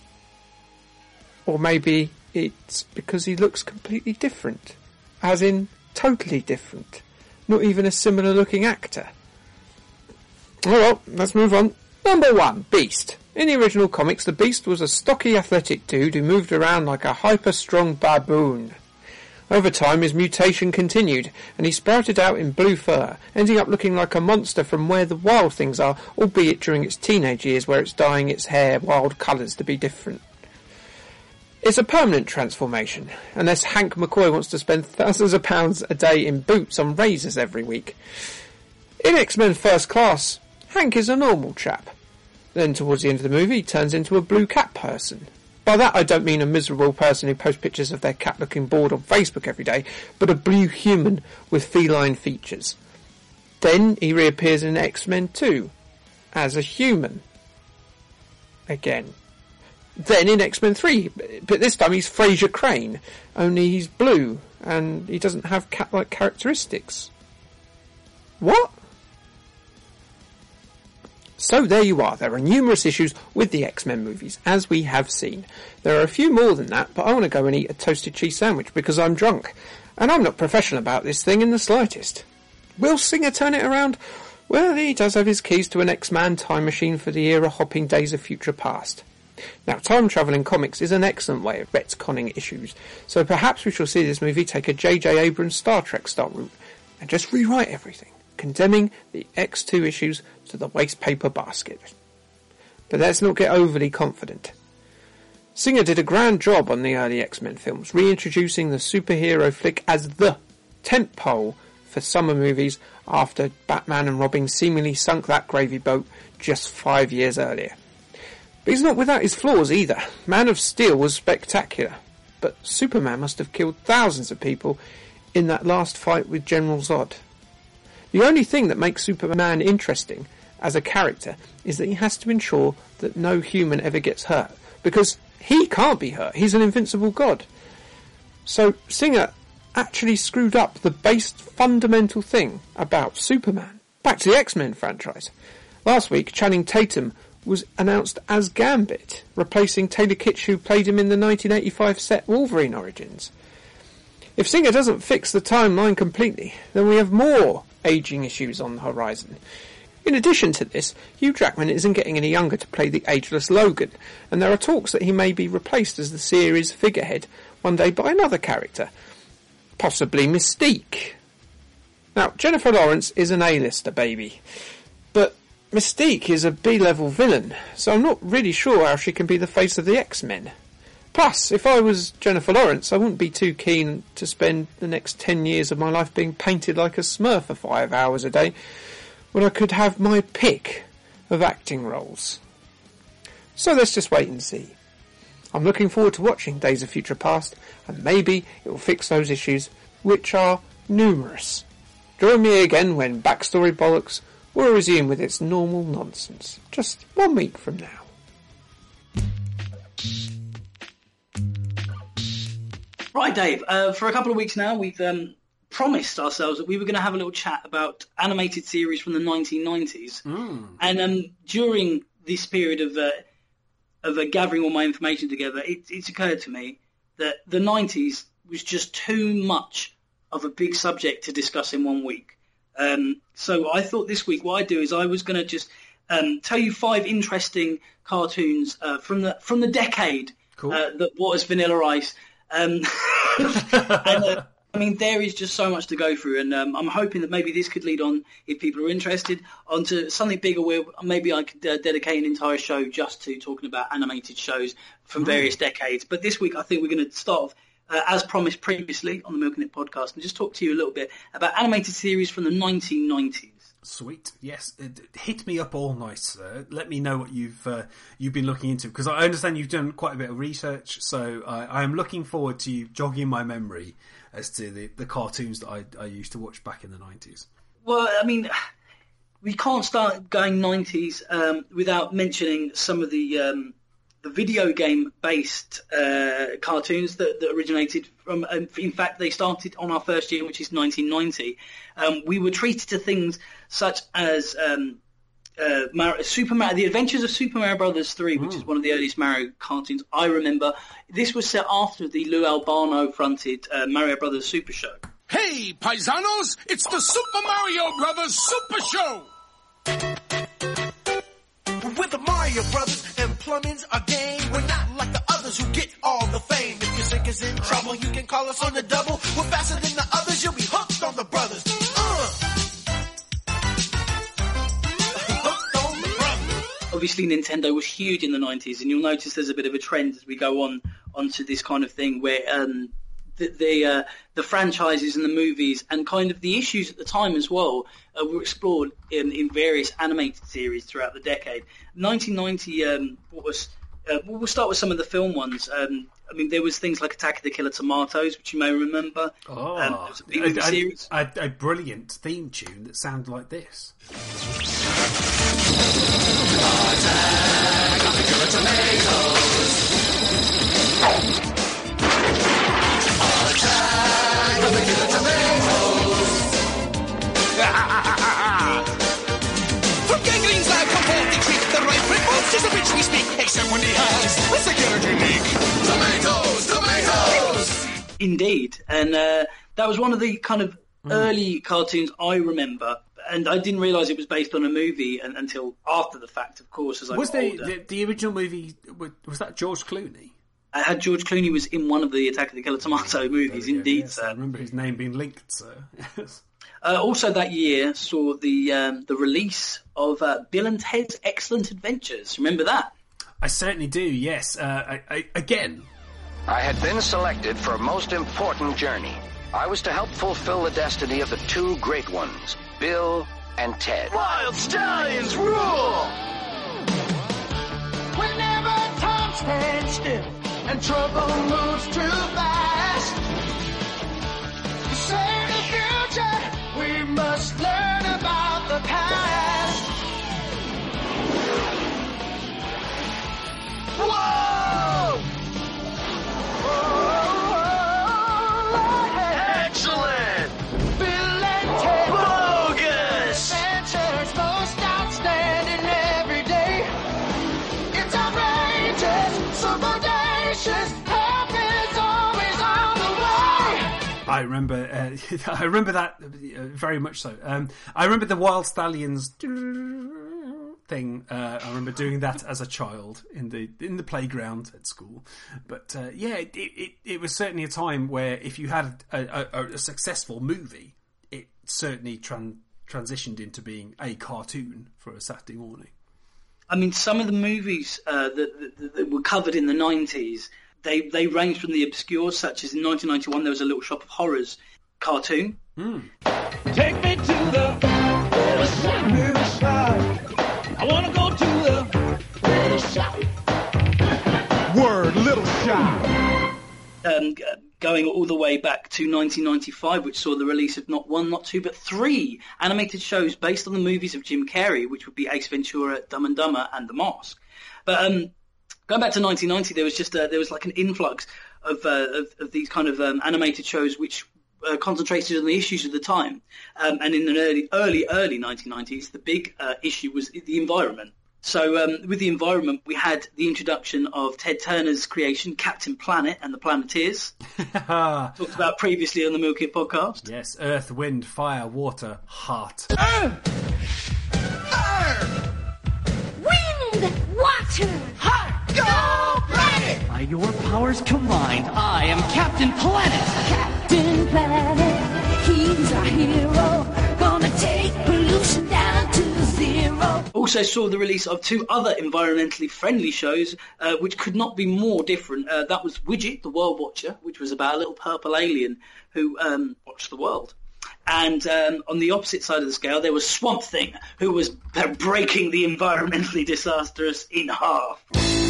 Or maybe it's because he looks completely different. As in, totally different. Not even a similar looking actor. Oh well, let's move on. Number one, Beast. In the original comics, the Beast was a stocky athletic dude who moved around like a hyper-strong baboon. Over time, his mutation continued, and he sprouted out in blue fur, ending up looking like a monster from Where the Wild Things Are, albeit during its teenage years where it's dyeing its hair wild colours to be different. It's a permanent transformation, unless Hank McCoy wants to spend thousands of pounds a day in boots on razors every week. In X-Men First Class, Hank is a normal chap. Then towards the end of the movie, he turns into a blue cat person. By that I don't mean a miserable person who posts pictures of their cat looking bored on Facebook every day, but a blue human with feline features. Then he reappears in X-Men two, as a human. Again. Then in X-Men three, but this time he's Fraser Crane, only he's blue, and he doesn't have cat-like characteristics. What? So there you are, there are numerous issues with the X-Men movies, as we have seen. There are a few more than that, but I want to go and eat a toasted cheese sandwich because I'm drunk, and I'm not professional about this thing in the slightest. Will Singer turn it around? Well, he does have his keys to an X-Man time machine for the era-hopping days of future past. Now, time travel in comics is an excellent way of retconning issues, so perhaps we shall see this movie take a J J Abrams Star Trek style route, and just rewrite everything, condemning the X two issues to the waste paper basket. But let's not get overly confident. Singer did a grand job on the early X-Men films, reintroducing the superhero flick as the tentpole for summer movies after Batman and Robin seemingly sunk that gravy boat just five years earlier. But he's not without his flaws either. Man of Steel was spectacular, but Superman must have killed thousands of people in that last fight with General Zod. The only thing that makes Superman interesting as a character is that he has to ensure that no human ever gets hurt, because he can't be hurt. He's an invincible god. So Singer actually screwed up the base fundamental thing about Superman. Back to the X-Men franchise. Last week, Channing Tatum was announced as Gambit, replacing Taylor Kitsch, who played him in the nineteen eighty-five set Wolverine Origins. If Singer doesn't fix the timeline completely, then we have more ageing issues on the horizon. In addition to this, Hugh Jackman isn't getting any younger to play the ageless Logan, and there are talks that he may be replaced as the series' figurehead one day by another character, possibly Mystique. Now, Jennifer Lawrence is an A-lister, baby, but Mystique is a B-level villain, so I'm not really sure how she can be the face of the X-Men. Plus, if I was Jennifer Lawrence, I wouldn't be too keen to spend the next ten years of my life being painted like a Smurf for five hours a day, when I could have my pick of acting roles. So let's just wait and see. I'm looking forward to watching Days of Future Past, and maybe it will fix those issues, which are numerous. Join me again when Backstory Bollocks will resume with its normal nonsense, just one week from now. Right, Dave, uh, for a couple of weeks now, we've um, promised ourselves that we were going to have a little chat about animated series from the nineteen nineties. Mm. And um, during this period of uh, of uh, gathering all my information together, it, it's occurred to me that the nineties was just too much of a big subject to discuss in one week. Um, so I thought this week what I'd do is I was going to just um, tell you five interesting cartoons uh, from the from the decade cool. uh, that was Vanilla Ice. Um, and, uh, I mean, there is just so much to go through, and um, I'm hoping that maybe this could lead on, if people are interested, onto something bigger where maybe I could uh, dedicate an entire show just to talking about animated shows from various mm. decades. But this week, I think we're going to start off, uh, as promised previously on the Milking It podcast, and just talk to you a little bit about animated series from the nineteen nineties. Sweet, yes. Hit me up all night, sir. Let me know what you've uh, you've been looking into, because I understand you've done quite a bit of research. So I, I am looking forward to you jogging my memory as to the, the cartoons that I, I used to watch back in the nineties. Well, I mean, we can't start going nineties um, without mentioning some of the um, the video game based uh, cartoons that, that originated from. Um, in fact, they started on our first year, which is nineteen ninety. Um, we were treated to things such as um, uh, Mar- Super Mario, The Adventures of Super Mario Brothers three, which mm. is one of the earliest Mario cartoons I remember. This was set after the Lou Albano fronted uh, Mario Brothers Super Show. Hey, paisanos! It's the Super Mario Brothers Super Show! With the Mario Brothers and plumbing's our game. We're not like the others who get all the fame. If your sink is in trouble, you can call us on the double. We're faster than the others, you'll be hooked on the brothers. Uh. Hooked on the brothers. Obviously, Nintendo was huge in the nineties, and you'll notice there's a bit of a trend as we go on onto this kind of thing where um, the the, uh, the franchises and the movies and kind of the issues at the time as well uh, were explored in, in various animated series throughout the decade. nineteen ninety um, what was uh, we'll start with some of the film ones. Um, I mean, there was things like Attack of the Killer Tomatoes, which you may remember. Oh, um, it was a big movie a, series. A, a, a brilliant theme tune that sounded like this. Attack of the Killer Tomatoes. Attack of the Killer Tomatoes. From ganglings like a faulty trick, the right friend monsters of which we speak, except when he has a security leak. Tomatoes, tomatoes. Indeed, and uh, that was one of the kind of mm. early cartoons I remember, and I didn't realise it was based on a movie and, until after the fact, of course, as I was got the, older. the the original movie, was that George Clooney? I had George Clooney was in one of the Attack of the Killer Tomato movies, indeed, yes, sir. I remember his name being linked, sir. uh, also that year saw the um, the release of uh, Bill and Ted's Excellent Adventures. Remember that? I certainly do, yes. Uh, I, I, again... I had been selected for a most important journey. I was to help fulfill the destiny of the two great ones, Bill and Ted. Wild stallions rule! Whenever time stands still and trouble moves too fast, to save the future, we must learn about the past. Whoa! Excellent! Bill and Ted Bogus! Adventures most outstanding every day. remember. Uh, I remember that uh, very much so. Um, I remember the Wild Stallions thing. Uh, I remember doing that as a child in the in the playground at school. But uh, yeah, it, it it was certainly a time where if you had a, a, a successful movie, it certainly tran- transitioned into being a cartoon for a Saturday morning. I mean, some of the movies uh, that, that, that were covered in the nineties, they they range from the obscure, such as in nineteen ninety-one there was a Little Shop of Horrors cartoon. Mm. Take me to the little shop, little shop. I want to go to the little shop. Word, little shop. Um, going all the way back to nineteen ninety-five, which saw the release of not one, not two, but three animated shows based on the movies of Jim Carrey, which would be Ace Ventura, Dumb and Dumber, and The Mask. But um, going back to nineteen ninety, there was just a, there was like an influx of uh, of, of these kind of um, animated shows which uh, concentrated on the issues of the time. Um, and in the early, early, early nineteen nineties, the big uh, issue was the environment. So um, with the environment, we had the introduction of Ted Turner's creation, Captain Planet and the Planeteers. Talked about previously on the Milk It podcast. Yes, earth, wind, fire, water, heart. Earth, earth, wind, water, heart, go planet! By your powers combined, I am Captain Planet. Captain Planet, he's our hero, gonna take pollution down to zero. Also saw the release of two other environmentally friendly shows, uh, which could not be more different. Uh, that was Widget, the World Watcher, which was about a little purple alien who um, watched the world. And um, on the opposite side of the scale, there was Swamp Thing, who was uh, breaking the environmentally disastrous in half.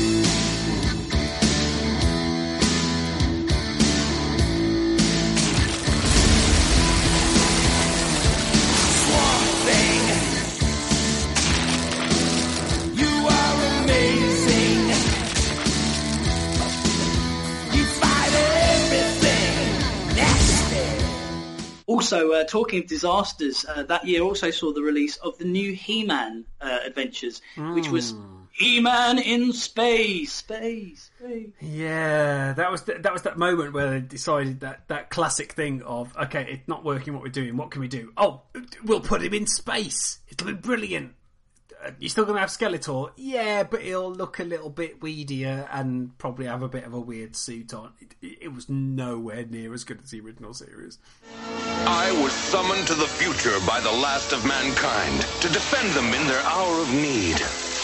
Also, uh, talking of disasters, uh, that year also saw the release of the new He-Man uh, adventures, mm. which was He-Man in space, space, space. Yeah, that was th- that was that moment where they decided that, that classic thing of, okay, it's not working what we're doing, what can we do? Oh, we'll put him in space. It'll be brilliant. Uh, you're still going to have Skeletor? Yeah, but he'll look a little bit weedier and probably have a bit of a weird suit on. It, it was nowhere near as good as the original series. I was summoned to the future by the last of mankind to defend them in their hour of need.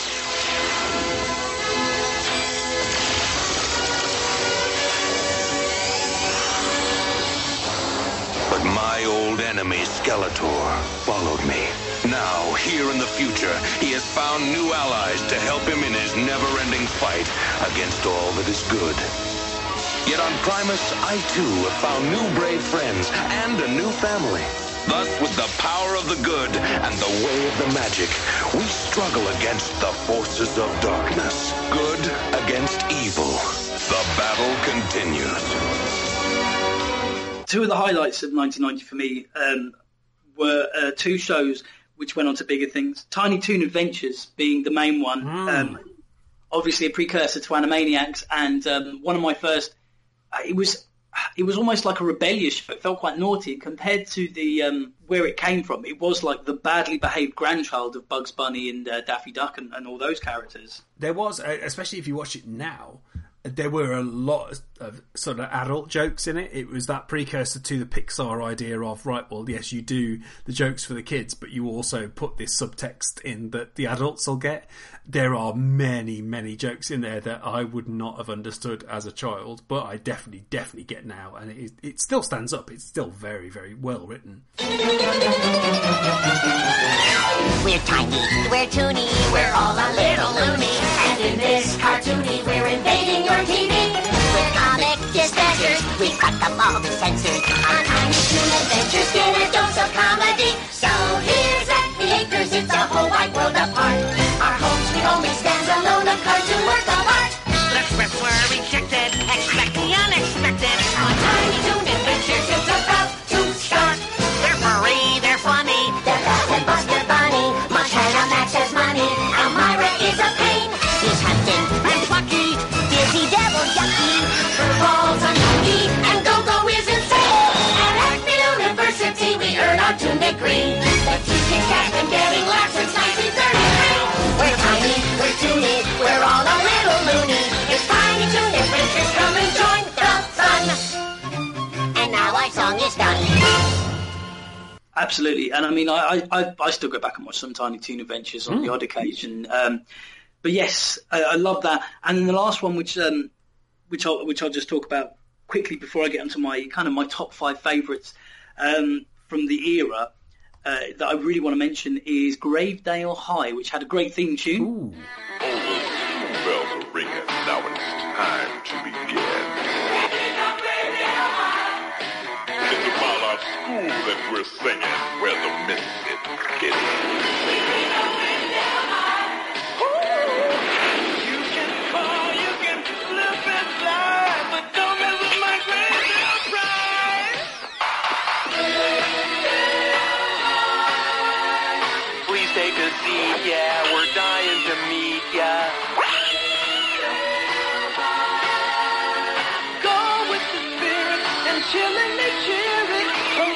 But my old enemy, Skeletor, followed me. Now, here in the future, he has found new allies to help him in his never-ending fight against all that is good. Yet on Primus, I too have found new brave friends and a new family. Thus, with the power of the good and the way of the magic, we struggle against the forces of darkness. Good against evil. The battle continues. Two of the highlights of nineteen ninety for me um, were uh, two shows which went on to bigger things. Tiny Toon Adventures being the main one, mm. um, obviously a precursor to Animaniacs, and um, one of my first. Uh, it was it was almost like a rebellious show. It felt quite naughty compared to the um, where it came from. It was like the badly behaved grandchild of Bugs Bunny and uh, Daffy Duck and, and all those characters. There was, uh, especially if you watch it now. There were a lot of sort of adult jokes in it. It was that precursor to the Pixar idea of, right, well, yes, you do the jokes for the kids, but you also put this subtext in that the adults will get. There are many, many jokes in there that I would not have understood as a child, but I definitely, definitely get now. And it, is, it still stands up. It's still very, very well written. We're tiny, we're toony, we're all a little loony. And in this cartoony, we're invading your T V. With comic dispatchers, we crack up all the censors. Our Tiny Toon Adventures get a dose of comedy. So here's at the acres, it's a whole wide world apart. Our home sweet home, it stands alone, a cartoon work of art. The scripts were rejected, expect the unexpected. Our Tiny Toon Adventures is about to start. They're furry, they're funny. They're Beth and Buster Bunny. Montana Max has money. Elmira is a pain. He's hunting and plucky. Dizzy Devil Yucky. Furballs are lucky. And Go-Go is insane. And Cartoonic Green. The teaching cast been getting laughs since nineteen thirty-three. We're tiny, we're toony, we're all a little loony. It's Tiny Toon Adventures, come and join the fun. And now our song is done. Absolutely, and I mean, I, I, I still go back and watch some Tiny Toon Adventures on mm. the odd occasion. Um, but yes, I, I love that. And then the last one, which um, which I'll which I'll just talk about quickly before I get onto my kind of my top five favourites um, from the era uh, that I really want to mention is Gravedale High, which had a great theme tune. Ooh. Bells are ringing. Now it's time to begin. It's about our school that we're singing, where the misfits get in. You can call, you can flip and slide, but don't mess with my Gravedale pride. Please take a seat, yeah, we're dying to meet ya. Go with the spirit and chillin' they cheering.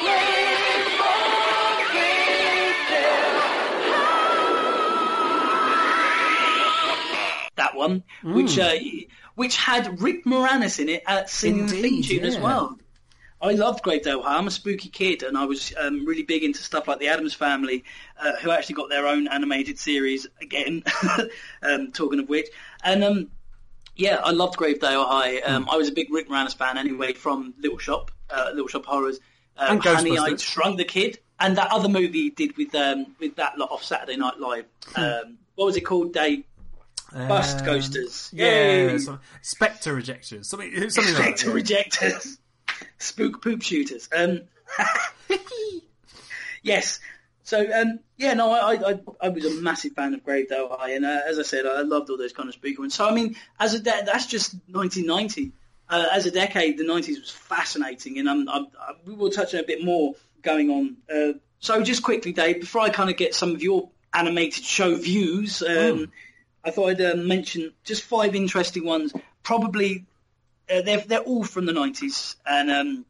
That one, mm. which uh, which had Rick Moranis in it at singing the theme tune yeah. as well. I loved Gravedale High. I'm a spooky kid, and I was um, really big into stuff like the Addams Family, uh, who actually got their own animated series again. um, talking of which, and um, yeah, I loved Gravedale High. Um, mm. I was a big Rick Moranis fan anyway, from Little Shop, uh, Little Shop Horrors, um, and Honey, I Shrunk the Kid, and that other movie he did with um, with that lot off Saturday Night Live. Um, what was it called? They Bust Um, Ghosters. Yeah, Yay. some- Spectre Rejectors. Something, something like that. Spectre Rejectors. Spook Poop Shooters. Um, yes. So, um, yeah, no, I, I I was a massive fan of Gravedale High, and uh, as I said, I loved all those kind of spooky ones. So, I mean, as a de- that's just nineteen ninety. Uh, as a decade, the nineties was fascinating, and I'm, I'm, I, we will touch on a bit more going on. Uh, so, just quickly, Dave, before I kind of get some of your animated show views, um, mm. I thought I'd uh, mention just five interesting ones. Probably uh, they're they're all from the nineties, and um,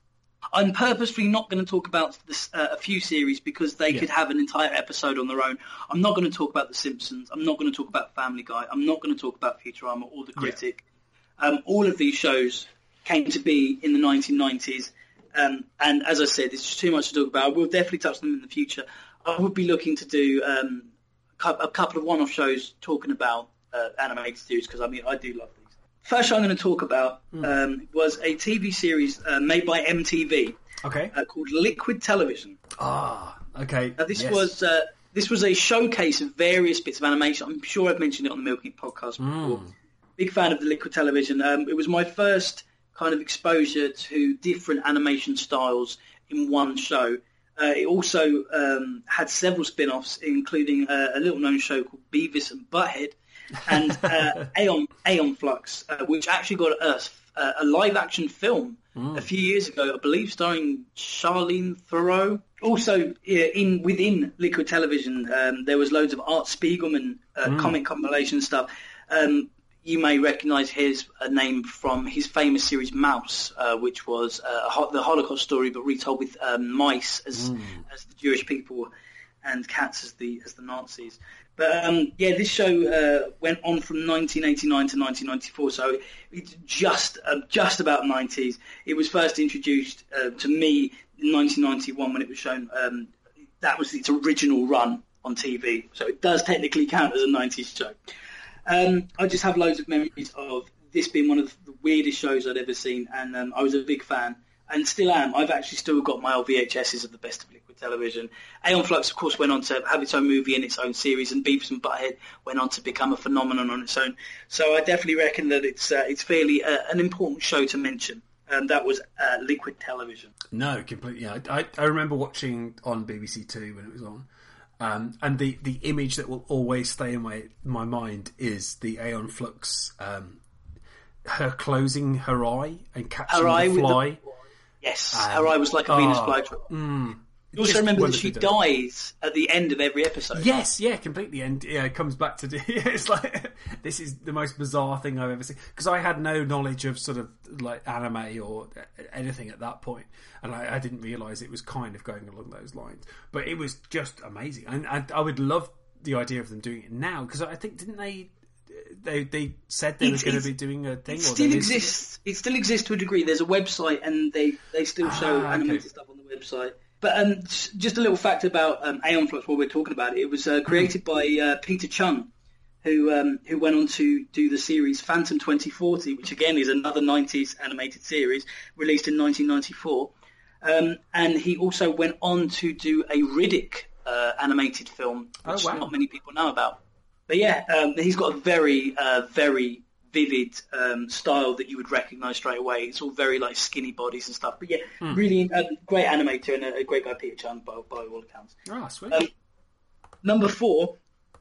I'm purposefully not going to talk about this, uh, a few series because they yeah. could have an entire episode on their own. I'm not going to talk about The Simpsons. I'm not going to talk about Family Guy. I'm not going to talk about Futurama or The Critic. Yeah. Um, all of these shows came to be in the nineteen nineties, um, and as I said, it's just too much to talk about. We'll definitely touch them in the future. I would be looking to do um, a couple of one-off shows talking about uh, animated series because I mean I do love these. First show I'm going to talk about mm. um, was a T V series uh, made by M T V. Okay. Uh, called Liquid Television. Ah, okay. Now this yes. was uh, this was a showcase of various bits of animation. I'm sure I've mentioned it on the Milking podcast before. Mm. Big fan of the Liquid Television. Um, it was my first kind of exposure to different animation styles in one show. Uh, it also um, had several spin-offs, including uh, a little-known show called Beavis and Butthead, and uh, Aeon Aeon Flux, uh, which actually got a, a live-action film mm. a few years ago, I believe, starring Charlene Theron. Also, in within Liquid Television, um, there was loads of Art Spiegelman uh, mm. comic compilation stuff. Um, you may recognise his uh, name from his famous series Mouse, uh, which was uh, ho- the Holocaust story, but retold with um, mice as mm. as the Jewish people and cats as the as the Nazis. But um, yeah, this show uh, went on from nineteen eighty-nine to nineteen ninety-four, so it's just uh, just about nineties. It was first introduced uh, to me in nineteen ninety-one when it was shown. Um, that was its original run on T V, so it does technically count as a nineties show. Um, I just have loads of memories of this being one of the weirdest shows I'd ever seen, and um, I was a big fan, and still am. I've actually still got my old V H Ses of the best of Liquid Television. Aeon Flux, of course, went on to have its own movie and its own series, and Beavis and Butthead went on to become a phenomenon on its own. So I definitely reckon that it's uh, it's fairly uh, an important show to mention, and that was uh, Liquid Television. No, completely. Yeah, I, I remember watching on B B C Two when it was on. Um, and the, the image that will always stay in my my mind is the Aeon Flux, um, her closing her eye and catching her eye the fly. With the, yes, um, her eye was like a oh, Venus flytrap. Mm, You also just remember that wonderfully she done. dies at the end of every episode. Yes, yeah, completely. And yeah, it comes back to it's like this is the most bizarre thing I've ever seen because I had no knowledge of sort of like anime or anything at that point, and I, I didn't realise it was kind of going along those lines. But it was just amazing, and, and I would love the idea of them doing it now because I think didn't they? They they said they It's- were going to it's- be doing a thing. It or still there is- exists. It still exists to a degree. There's a website, and they, they still show Ah, okay. animated stuff on the website. But um, s- just a little fact about um, Aeon Flux while we're talking about it. It was uh, created by uh, Peter Chung, who um, who went on to do the series Phantom twenty forty, which again is another nineties animated series released in nineteen ninety-four. Um, and he also went on to do a Riddick uh, animated film, which Oh, wow. not many people know about. But yeah, um, he's got a very, uh, very vivid um, style that you would recognise straight away. It's all very like skinny bodies and stuff. But yeah, Hmm. really uh, great animator and a, a great guy, Peter Chung, by, by all accounts. Ah, sweet. Um, number four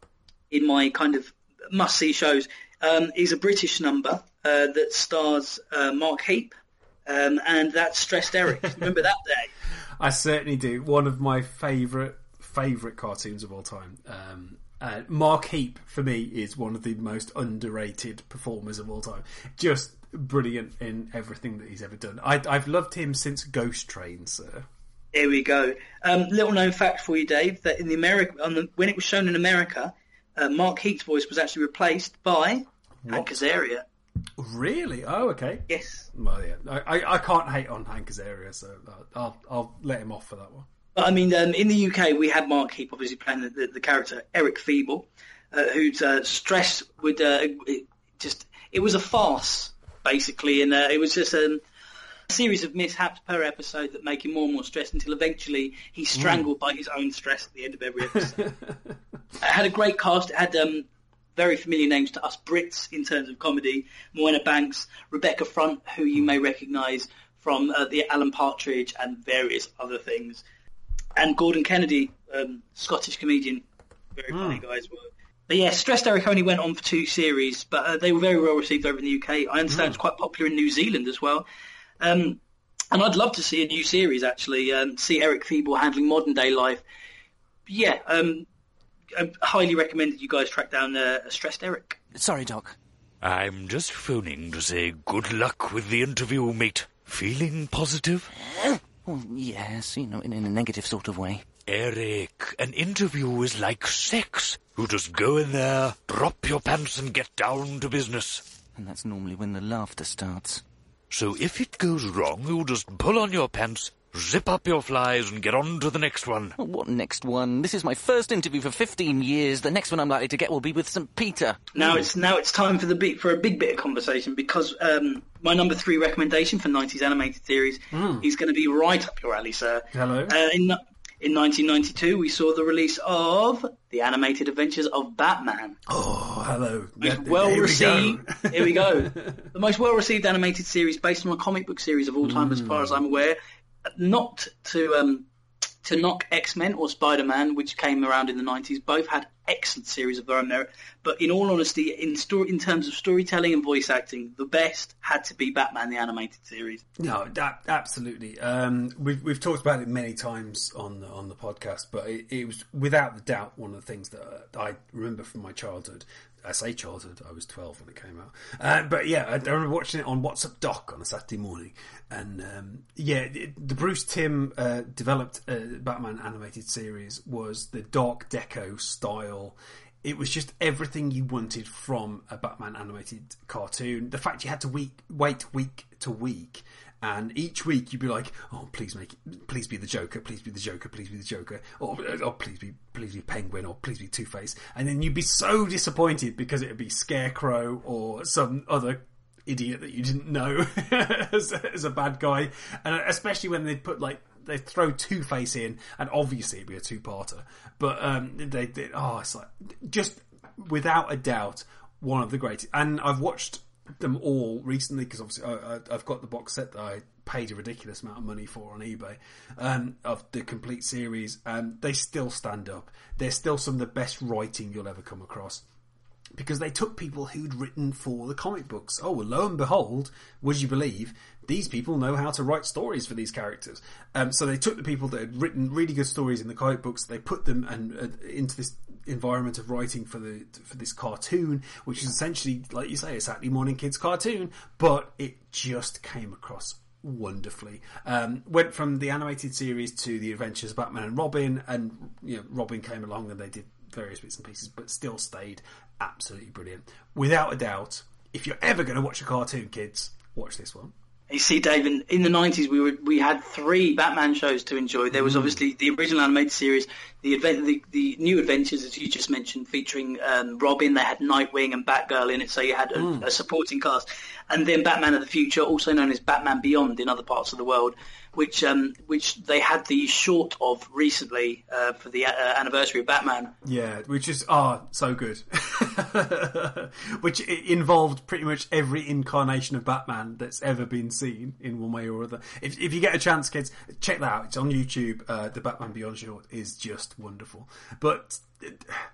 in my kind of must-see shows um, is a British number uh, that stars uh, Mark Heap, um, and that's Stressed Eric. Remember that day? I certainly do. One of my favourite favourite cartoons of all time. Um, uh, Mark Heap, for me, is one of the most underrated performers of all time. Just brilliant in everything that he's ever done. I, I've loved him since Ghost Train, sir. Here we go. Um, little known fact for you, Dave, that in the America, on the, when it was shown in America, uh, Mark Heap's voice was actually replaced by Hank Azaria. Really? Oh, okay. Yes. Well, yeah. I, I, I can't hate on Hank Azaria, so I'll I'll let him off for that one. But I mean, um, in the U K, we had Mark Heap obviously playing the, the, the character Eric Feeble, uh, whose uh, stress would uh, it just it was a farce basically, and uh, it was just um, a series of mishaps per episode that make him more and more stressed until eventually he's strangled by his own stress at the end of every episode. It had a great cast. It had um, very familiar names to us Brits in terms of comedy: Moana Banks, Rebecca Front, who you may recognise from uh, the Alan Partridge and various other things. And Gordon Kennedy, um, Scottish comedian, very funny guy as well. But yeah, Stressed Eric only went on for two series, but uh, they were very well received over in the U K. I understand it's quite popular in New Zealand as well. Um, and I'd love to see a new series, actually, um, see Eric Feeble handling modern day life. But yeah, um, I highly recommend that you guys track down uh, Stressed Eric. Sorry, Doc. I'm just phoning to say good luck with the interview, mate. Feeling positive? Well, yes, you know, in, in a negative sort of way. Eric, an interview is like sex. You just go in there, drop your pants and get down to business. And that's normally when the laughter starts. So if it goes wrong, you just pull on your pants, zip up your flies and get on to the next one. Oh, what next one? This is my first interview for fifteen years. The next one I'm likely to get will be with Saint Peter. Now it's now it's time for the big, for a big bit of conversation because um, my number three recommendation for nineties animated series Mm. is going to be right up your alley, sir. Hello. Uh, in in nineteen ninety-two, we saw the release of The Animated Adventures of Batman. Oh, hello. Most Yeah, well here we received. go. Here we go. The most well received animated series based on a comic book series of all time, as far as I'm aware. Not to um, to knock X-Men or Spider-Man, which came around in the nineties. Both had excellent series of their own merit. But in all honesty, in story, in terms of storytelling and voice acting, the best had to be Batman the Animated Series. No, that, absolutely. Um, we've we've talked about it many times on the, on the podcast, but it, it was without the doubt one of the things that I remember from my childhood. I say childhood, I was twelve when it came out. Uh, but yeah, I, I remember watching it on What's Up Doc on a Saturday morning. And um, yeah, it, the Bruce Timm uh, developed uh, Batman animated series was the Dark Deco style. It was just everything you wanted from a Batman animated cartoon. The fact you had to week, wait week to week, and each week you'd be like, "Oh, please make, it, please be the Joker, please be the Joker, please be the Joker, or oh, please be, please be Penguin, or please be Two Face," and then you'd be so disappointed because it would be Scarecrow or some other idiot that you didn't know as, as a bad guy, and especially when they'd put like. They throw Two Face in, and obviously it'd be a two-parter. But um, they, they, oh, it's like just without a doubt one of the greatest. And I've watched them all recently because obviously I, I, I've got the box set that I paid a ridiculous amount of money for on eBay um, of the complete series, and they still stand up. They're still some of the best writing you'll ever come across. because they took people who'd written for the comic books. Oh, well, lo and behold, would you believe, these people know how to write stories for these characters. Um, so they took the people that had written really good stories in the comic books, they put them and uh, into this environment of writing for the for this cartoon, which is essentially, like you say, a Saturday morning kids cartoon, but it just came across wonderfully. Um, went from the animated series to the Adventures of Batman and Robin, and you know, Robin came along and they did various bits and pieces, but still stayed absolutely brilliant. Without a doubt, if you're ever going to watch a cartoon, kids, watch this one. You see, David, in the nineties, we were we had three Batman shows to enjoy. There was obviously the original animated series, the advent, the, the new adventures, as you just mentioned, featuring um, Robin. They had Nightwing and Batgirl in it, so you had a, mm. a supporting cast. And then Batman of the Future, also known as Batman Beyond in other parts of the world, which um, which they had the short of recently uh, for the uh, anniversary of Batman. Yeah, which is ah oh, so good. Which involved pretty much every incarnation of Batman that's ever been seen in one way or other. If, if you get a chance, kids, check that out. It's on YouTube. Uh, the Batman Beyond short is just wonderful. But uh,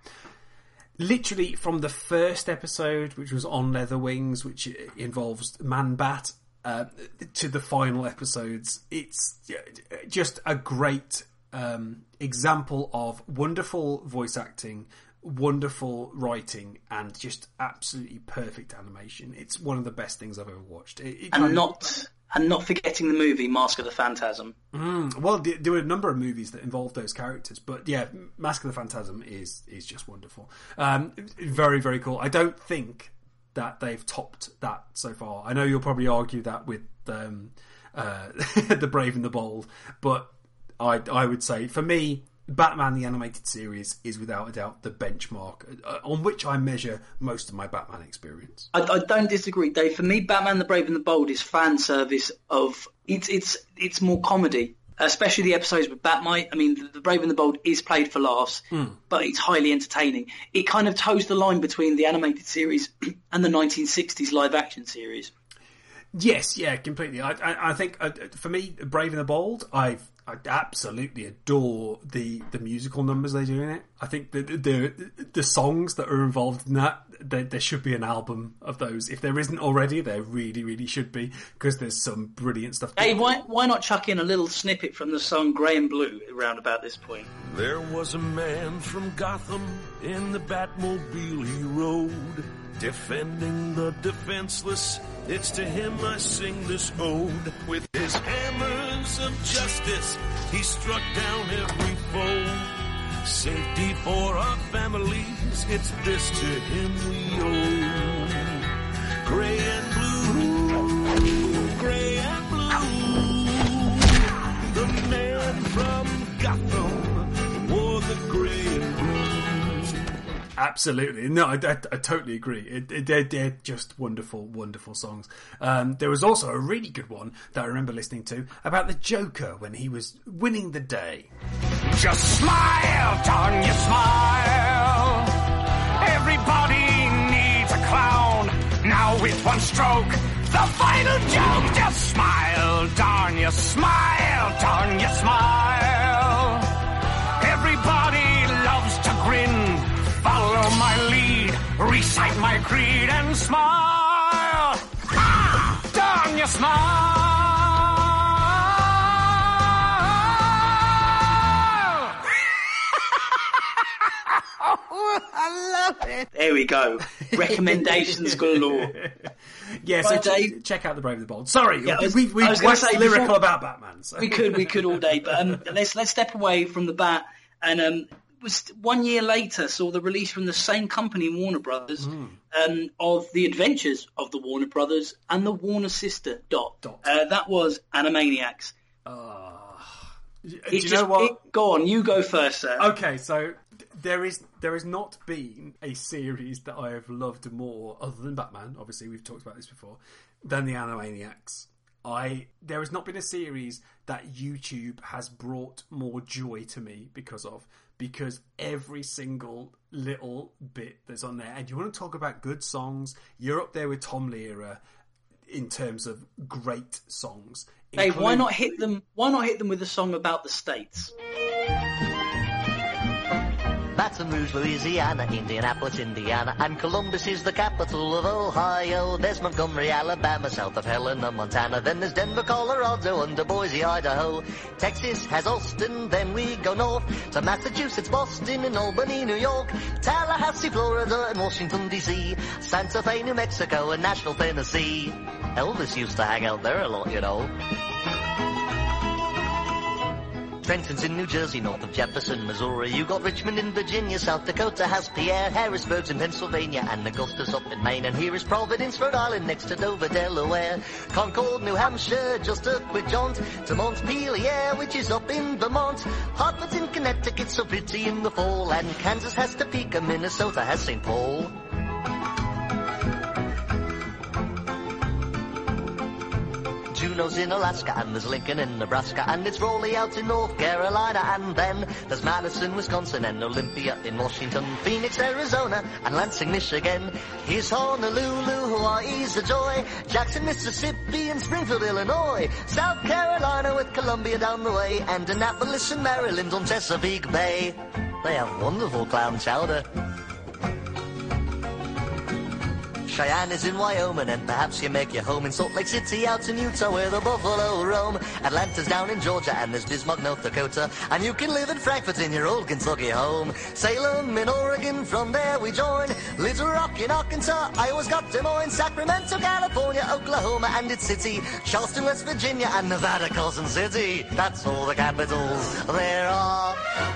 literally from the first episode, which was on Leather Wings, which involves Man-Bat, uh, to the final episodes, it's just a great um, example of wonderful voice acting, wonderful writing, and just absolutely perfect animation. It's one of the best things I've ever watched. It, it and kind not of... and not forgetting the movie Mask of the Phantasm. Mm, well, there were a number of movies that involved those characters, but yeah, Mask of the Phantasm is is just wonderful. Um, very, very cool. I don't think that they've topped that so far. I know you'll probably argue that with um, uh, The Brave and the Bold, but I I would say, for me, Batman the Animated Series is without a doubt the benchmark uh, on which I measure most of my Batman experience. I, I don't disagree, Dave. For me, Batman the Brave and the Bold is fan service of it's it's it's more comedy, especially the episodes with Batmite. I mean, the, the Brave and the Bold is played for laughs, mm. but it's highly entertaining. It kind of toes the line between the animated series and the nineteen sixties live action series. Yes, yeah, completely. I, I, I think uh, for me, Brave and the Bold, I've I absolutely adore the, the musical numbers they do in it. I think the the the songs that are involved in that, there, there should be an album of those. If there isn't already, there really, really should be, because there's some brilliant stuff. Hey, why why not chuck in a little snippet from the song Grey and Blue around about this point? There was a man from Gotham in the Batmobile he rode, defending the defenseless. It's to him I sing this ode. With his hammers of justice, he struck down every foe. Safety for our families, it's this to him we owe. Gray and blue, gray and blue. The man from Gotham wore the gray and blue. Absolutely. No, I, I, I totally agree. It, it, they're, they're just wonderful, wonderful songs. Um, there was also a really good one that I remember listening to about the Joker when he was winning the day. Just smile, darn you smile. Everybody needs a clown. Now with one stroke, the final joke. Just smile, darn you smile, darn you smile. Everybody loves to grin. Follow my lead, recite my creed, and smile. Ah, darn you smile. Oh, I love it. There we go. Recommendations galore. Yeah, so Dave, check out The Brave and the Bold. Sorry, yeah, we, we, we waxed lyrical before, about Batman. So. We could, we could all day, but um, let's let's step away from the Bat and um. was one year later saw the release from the same company, Warner Brothers, mm. um, of The Adventures of the Warner Brothers and the Warner Sister Dot. Dot. Uh, that was Animaniacs. Uh, do it you just, know what? It, go on, you go first, sir. Okay, so there is there has not been a series that I have loved more, other than Batman. Obviously, we've talked about this before, than the Animaniacs. I there has not been a series that YouTube has brought more joy to me because of. Because every single little bit that's on there, and you want to talk about good songs, you're up there with Tom Lehrer in terms of great songs. Hey, including... why not hit them? Why not hit them with a song about the states? Baton Rouge, Louisiana, Indianapolis, Indiana, and Columbus is the capital of Ohio. There's Montgomery, Alabama, south of Helena, Montana. Then there's Denver, Colorado, under Boise, Idaho. Texas has Austin, then we go north to Massachusetts, Boston, and Albany, New York. Tallahassee, Florida, and Washington, D C. Santa Fe, New Mexico, and Nashville, Tennessee. Elvis used to hang out there a lot, you know. Trenton's in New Jersey, north of Jefferson, Missouri. You got Richmond in Virginia, South Dakota has Pierre. Harrisburg's in Pennsylvania, and Augusta's up in Maine. And here is Providence, Rhode Island, next to Dover, Delaware. Concord, New Hampshire, just a quick jaunt to Montpelier, which is up in Vermont. Hartford's in Connecticut, so pretty in the fall. And Kansas has Topeka, Minnesota has Saint Paul. Juneau's in Alaska, and there's Lincoln in Nebraska, and it's Raleigh out in North Carolina, and then there's Madison, Wisconsin, and Olympia in Washington, Phoenix, Arizona, and Lansing, Michigan. Here's Honolulu, Hawaii's a joy, Jackson, Mississippi, and Springfield, Illinois, South Carolina with Columbia down the way, and Annapolis in Maryland on Chesapeake Bay. They have wonderful clam chowder. Cheyenne is in Wyoming, and perhaps you make your home in Salt Lake City out in Utah where the buffalo roam. Atlanta's down in Georgia, and there's Bismarck, North Dakota, and you can live in Frankfurt in your old Kentucky home. Salem in Oregon, from there we join. Little Rock in Arkansas, Iowa's got Des Moines, Sacramento, California, Oklahoma and its city, Charleston, West Virginia, and Nevada, Carson City. That's all the capitals there are.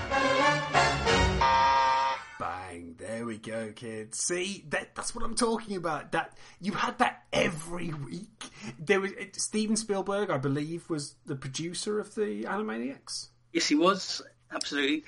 Bang, there we go, kids. See, that that's what I'm talking about. That you had that every week. There was Steven Spielberg, I believe, was the producer of the Animaniacs. Yes, he was. Absolutely.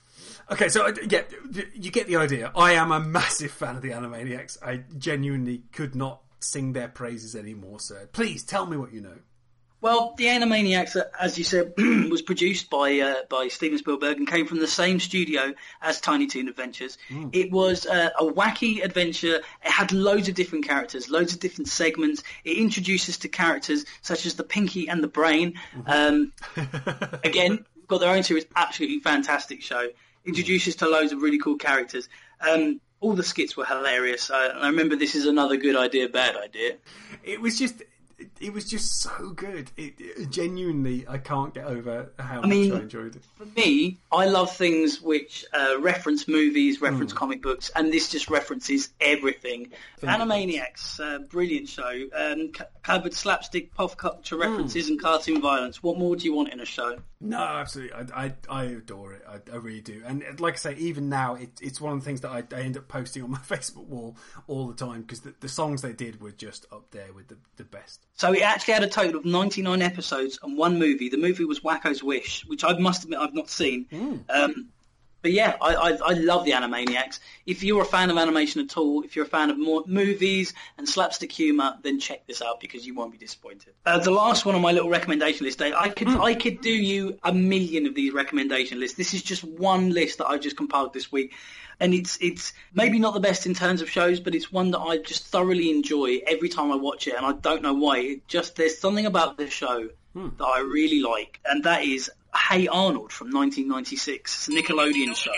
Okay, so yeah, you get the idea. I am a massive fan of the Animaniacs. I genuinely could not sing their praises anymore, sir. Please tell me what you know. Well, the Animaniacs, as you said, was produced by uh, by Steven Spielberg and came from the same studio as Tiny Toon Adventures. Mm. It was uh, a wacky adventure. It had loads of different characters, loads of different segments. It introduced us to characters such as the Pinky and the Brain. Mm-hmm. Um, again, got their own series, absolutely fantastic show. Introduced us to loads of really cool characters. Um, all the skits were hilarious. Uh, and I remember This Is Another Good Idea, Bad Idea. It was just... It was just so good. It, it, genuinely, I can't get over how I much mean, I enjoyed it. For me, I love things which uh, reference movies, reference mm. comic books, and this just references everything. Animaniacs, uh, brilliant show. Um, c- covered slapstick, pop culture references mm. and cartoon violence. What more do you want in a show? No, absolutely. I, I, I adore it. I, I really do. And like I say, even now, it, it's one of the things that I, I end up posting on my Facebook wall all the time because the, the songs they did were just up there with the, the best. So it actually had a total of ninety-nine episodes and one movie. The movie was Wacko's Wish, which I must admit I've not seen. Mm. Um, but yeah, I, I, I love the Animaniacs. If you're a fan of animation at all, if you're a fan of more movies and slapstick humour, then check this out because you won't be disappointed. Uh, the last one on my little recommendation list, I could mm. I could do you a million of these recommendation lists. This is just one list that I've just compiled this week. And it's it's maybe not the best in terms of shows, but it's one that I just thoroughly enjoy every time I watch it, and I don't know why. It just there's something about this show hmm. that I really like, and that is Hey Arnold from nineteen ninety-six. It's a Nickelodeon show.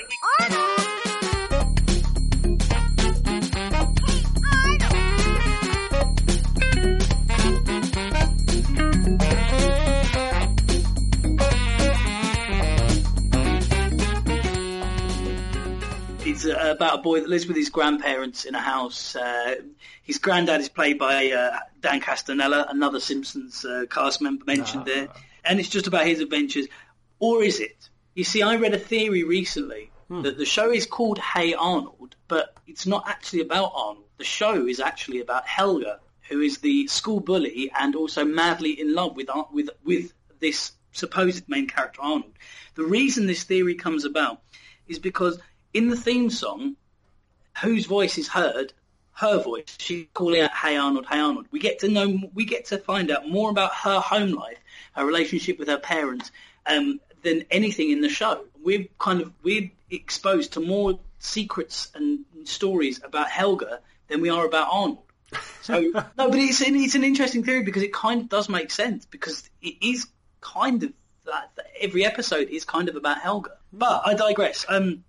It's uh, about a boy that lives with his grandparents in a house. Uh, his granddad is played by uh, Dan Castellaneta, another Simpsons uh, cast member mentioned ah. there. And it's just about his adventures. Or is it? You see, I read a theory recently hmm. that the show is called Hey Arnold, but it's not actually about Arnold. The show is actually about Helga, who is the school bully and also madly in love with with with this supposed main character, Arnold. The reason this theory comes about is because in the theme song, whose voice is heard? Her voice. She's calling out, "Hey Arnold, hey Arnold." We get to know, we get to find out more about her home life, her relationship with her parents, um, than anything in the show. We're kind of we're exposed to more secrets and stories about Helga than we are about Arnold. So no, but it's an, it's an interesting theory because it kind of does make sense because it is kind of that every episode is kind of about Helga. But I digress. Um, yeah,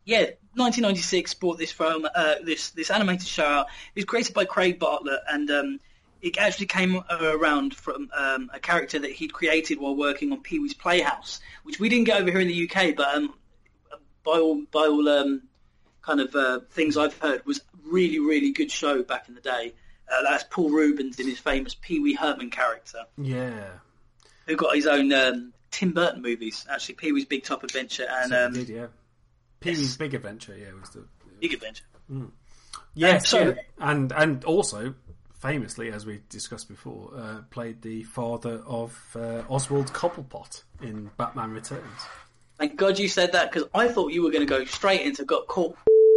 nineteen ninety-six brought this film, uh, this this animated show out. It was created by Craig Bartlett, and um, it actually came around from um, a character that he'd created while working on Pee-wee's Playhouse, which we didn't get over here in the U K, but um, by all by all um, kind of uh, things I've heard, was a really really good show back in the day. Uh, that's Paul Rubens in his famous Pee-wee Herman character. Yeah. Who got his own um, Tim Burton movies, actually, Pee-wee's Big Top Adventure and... So Um, did, yeah. Pee-wee's yes. Big Adventure, yeah, was the... Big Adventure. Mm. Yes, um, so, yeah. and, and also, famously, as we discussed before, uh, played the father of uh, Oswald Cobblepot in Batman Returns. Thank God you said that, because I thought you were going to go straight into Got Caught.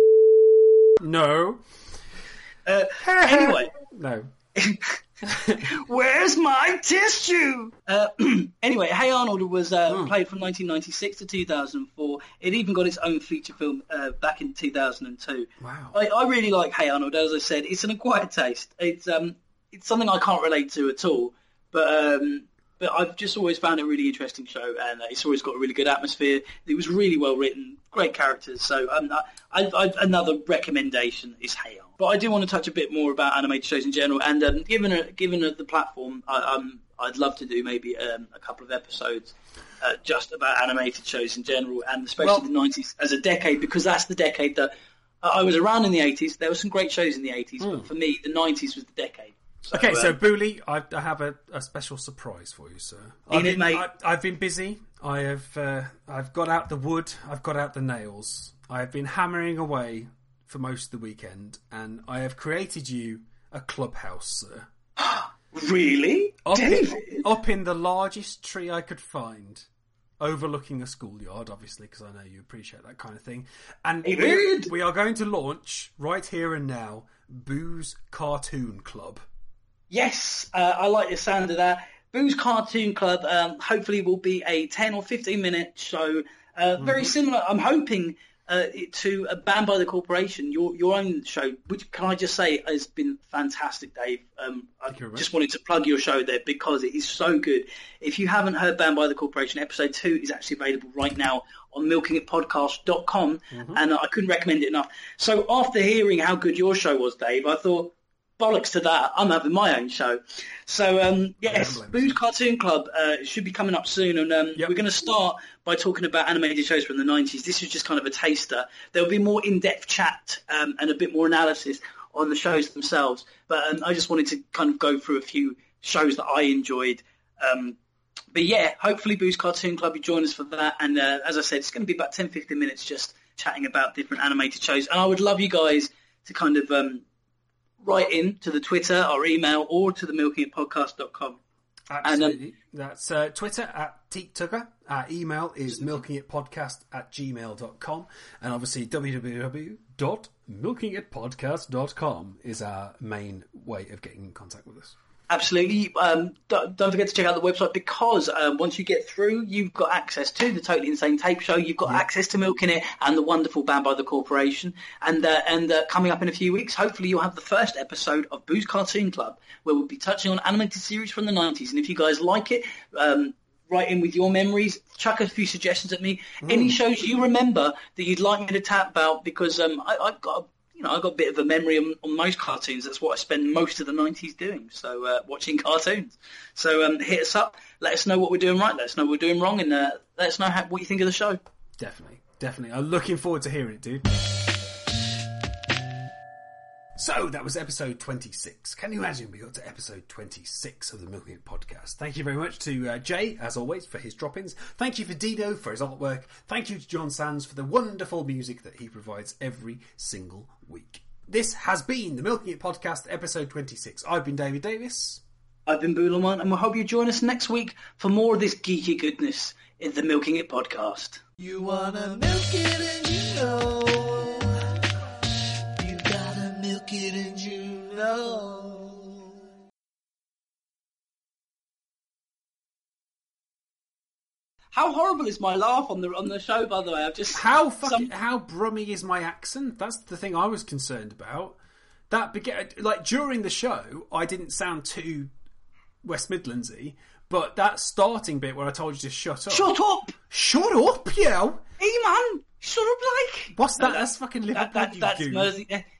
No. Uh, anyway. No. Where's my tissue? Uh, anyway, Hey Arnold was uh, mm. played from nineteen ninety-six to two thousand four. It even got its own feature film uh, back in two thousand two. Wow. I, I really like Hey Arnold. As I said, it's an acquired taste. It's um, it's something I can't relate to at all. But um, but I've just always found it a really interesting show, and uh, it's always got a really good atmosphere. It was really well written, great characters. So um, I, I, another recommendation is Hey Arnold. But I do want to touch a bit more about animated shows in general, and um, given a, given a, the platform, I, um, I'd love to do maybe um, a couple of episodes uh, just about animated shows in general, and especially well, the nineties as a decade, because that's the decade that uh, I was around in the eighties. There were some great shows in the eighties, mm. but for me, the nineties was the decade. So, okay, so um, Booley, I, I have a, a special surprise for you, sir. In I've it, been, mate. I, I've been busy. I have uh, I've got out the wood. I've got out the nails. I have been hammering away for most of the weekend, and I have created you a clubhouse, sir. Really? Up David? in, up in the largest tree I could find, overlooking a schoolyard, obviously, because I know you appreciate that kind of thing. And we, we are going to launch, right here and now, Boo's Cartoon Club. Yes, uh, I like the sound of that. Boo's Cartoon Club um, hopefully will be a ten or fifteen minute show, uh, very mm-hmm. similar, I'm hoping, Uh, to a Banned by the Corporation, your your own show, which can I just say has been fantastic, Dave. Um, I just wanted to plug your show there because it is so good. If you haven't heard Banned by the Corporation, episode two is actually available right now on milking it podcast dot com, mm-hmm. and I couldn't recommend it enough. So after hearing how good your show was, Dave, I thought, bollocks to that, I'm having my own show. So, um, yes, Boo's Cartoon Club uh, should be coming up soon, and um, yep. we're going to start by talking about animated shows from the nineties. This is just kind of a taster. There'll be more in-depth chat um, and a bit more analysis on the shows themselves, but um, I just wanted to kind of go through a few shows that I enjoyed. Um, but yeah, hopefully Boo's Cartoon Club, you join us for that, and uh, as I said, it's going to be about ten to fifteen minutes just chatting about different animated shows, and I would love you guys to kind of... Um, write in to the Twitter or email or to the milking it podcast dot com. Absolutely. And, um, That's uh, Twitter at Teak Tugger. Our email is milking it podcast at gmail dot com. And obviously w w w dot milking it podcast dot com is our main way of getting in contact with us. Absolutely. Um, don't, don't forget to check out the website because um, once you get through, you've got access to the Totally Insane Tape Show. You've got yeah. access to Milking It and the wonderful Banned by the Corporation. And uh, and uh, coming up in a few weeks, hopefully you'll have the first episode of Boo's Cartoon Club, where we'll be touching on animated series from the nineties. And if you guys like it, um, write in with your memories, chuck a few suggestions at me. Mm. Any shows you remember that you'd like me to tap about, because um, I, I've got a You know, I've got a bit of a memory on, on most cartoons. That's what I spend most of the nineties doing, so uh, watching cartoons. So um, hit us up, let us know what we're doing right, let us know what we're doing wrong, and uh, let us know how, what you think of the show. Definitely, definitely. I'm looking forward to hearing it, dude. So, that was episode twenty-six. Can you imagine we got to episode twenty-six of the Milking It podcast? Thank you very much to uh, Jay, as always, for his drop-ins. Thank you for Dino for his artwork. Thank you to John Sands for the wonderful music that he provides every single week. This has been the Milking It podcast, episode twenty-six. I've been David Davis. I've been Boulaman, and we hope you join us next week for more of this geeky goodness in the Milking It podcast. You wanna milk it and you know. Milk it and you know. How horrible is my laugh on the on the show? By the way, I've just how fucking, some... how brummy is my accent? That's the thing I was concerned about. That began, like during the show, I didn't sound too West Midlandsy, but that starting bit where I told you to shut up, shut up, shut up, yo, hey man. sort of like What's that? No, That's fucking Liverpool, That, that, you that's goon. Mersey.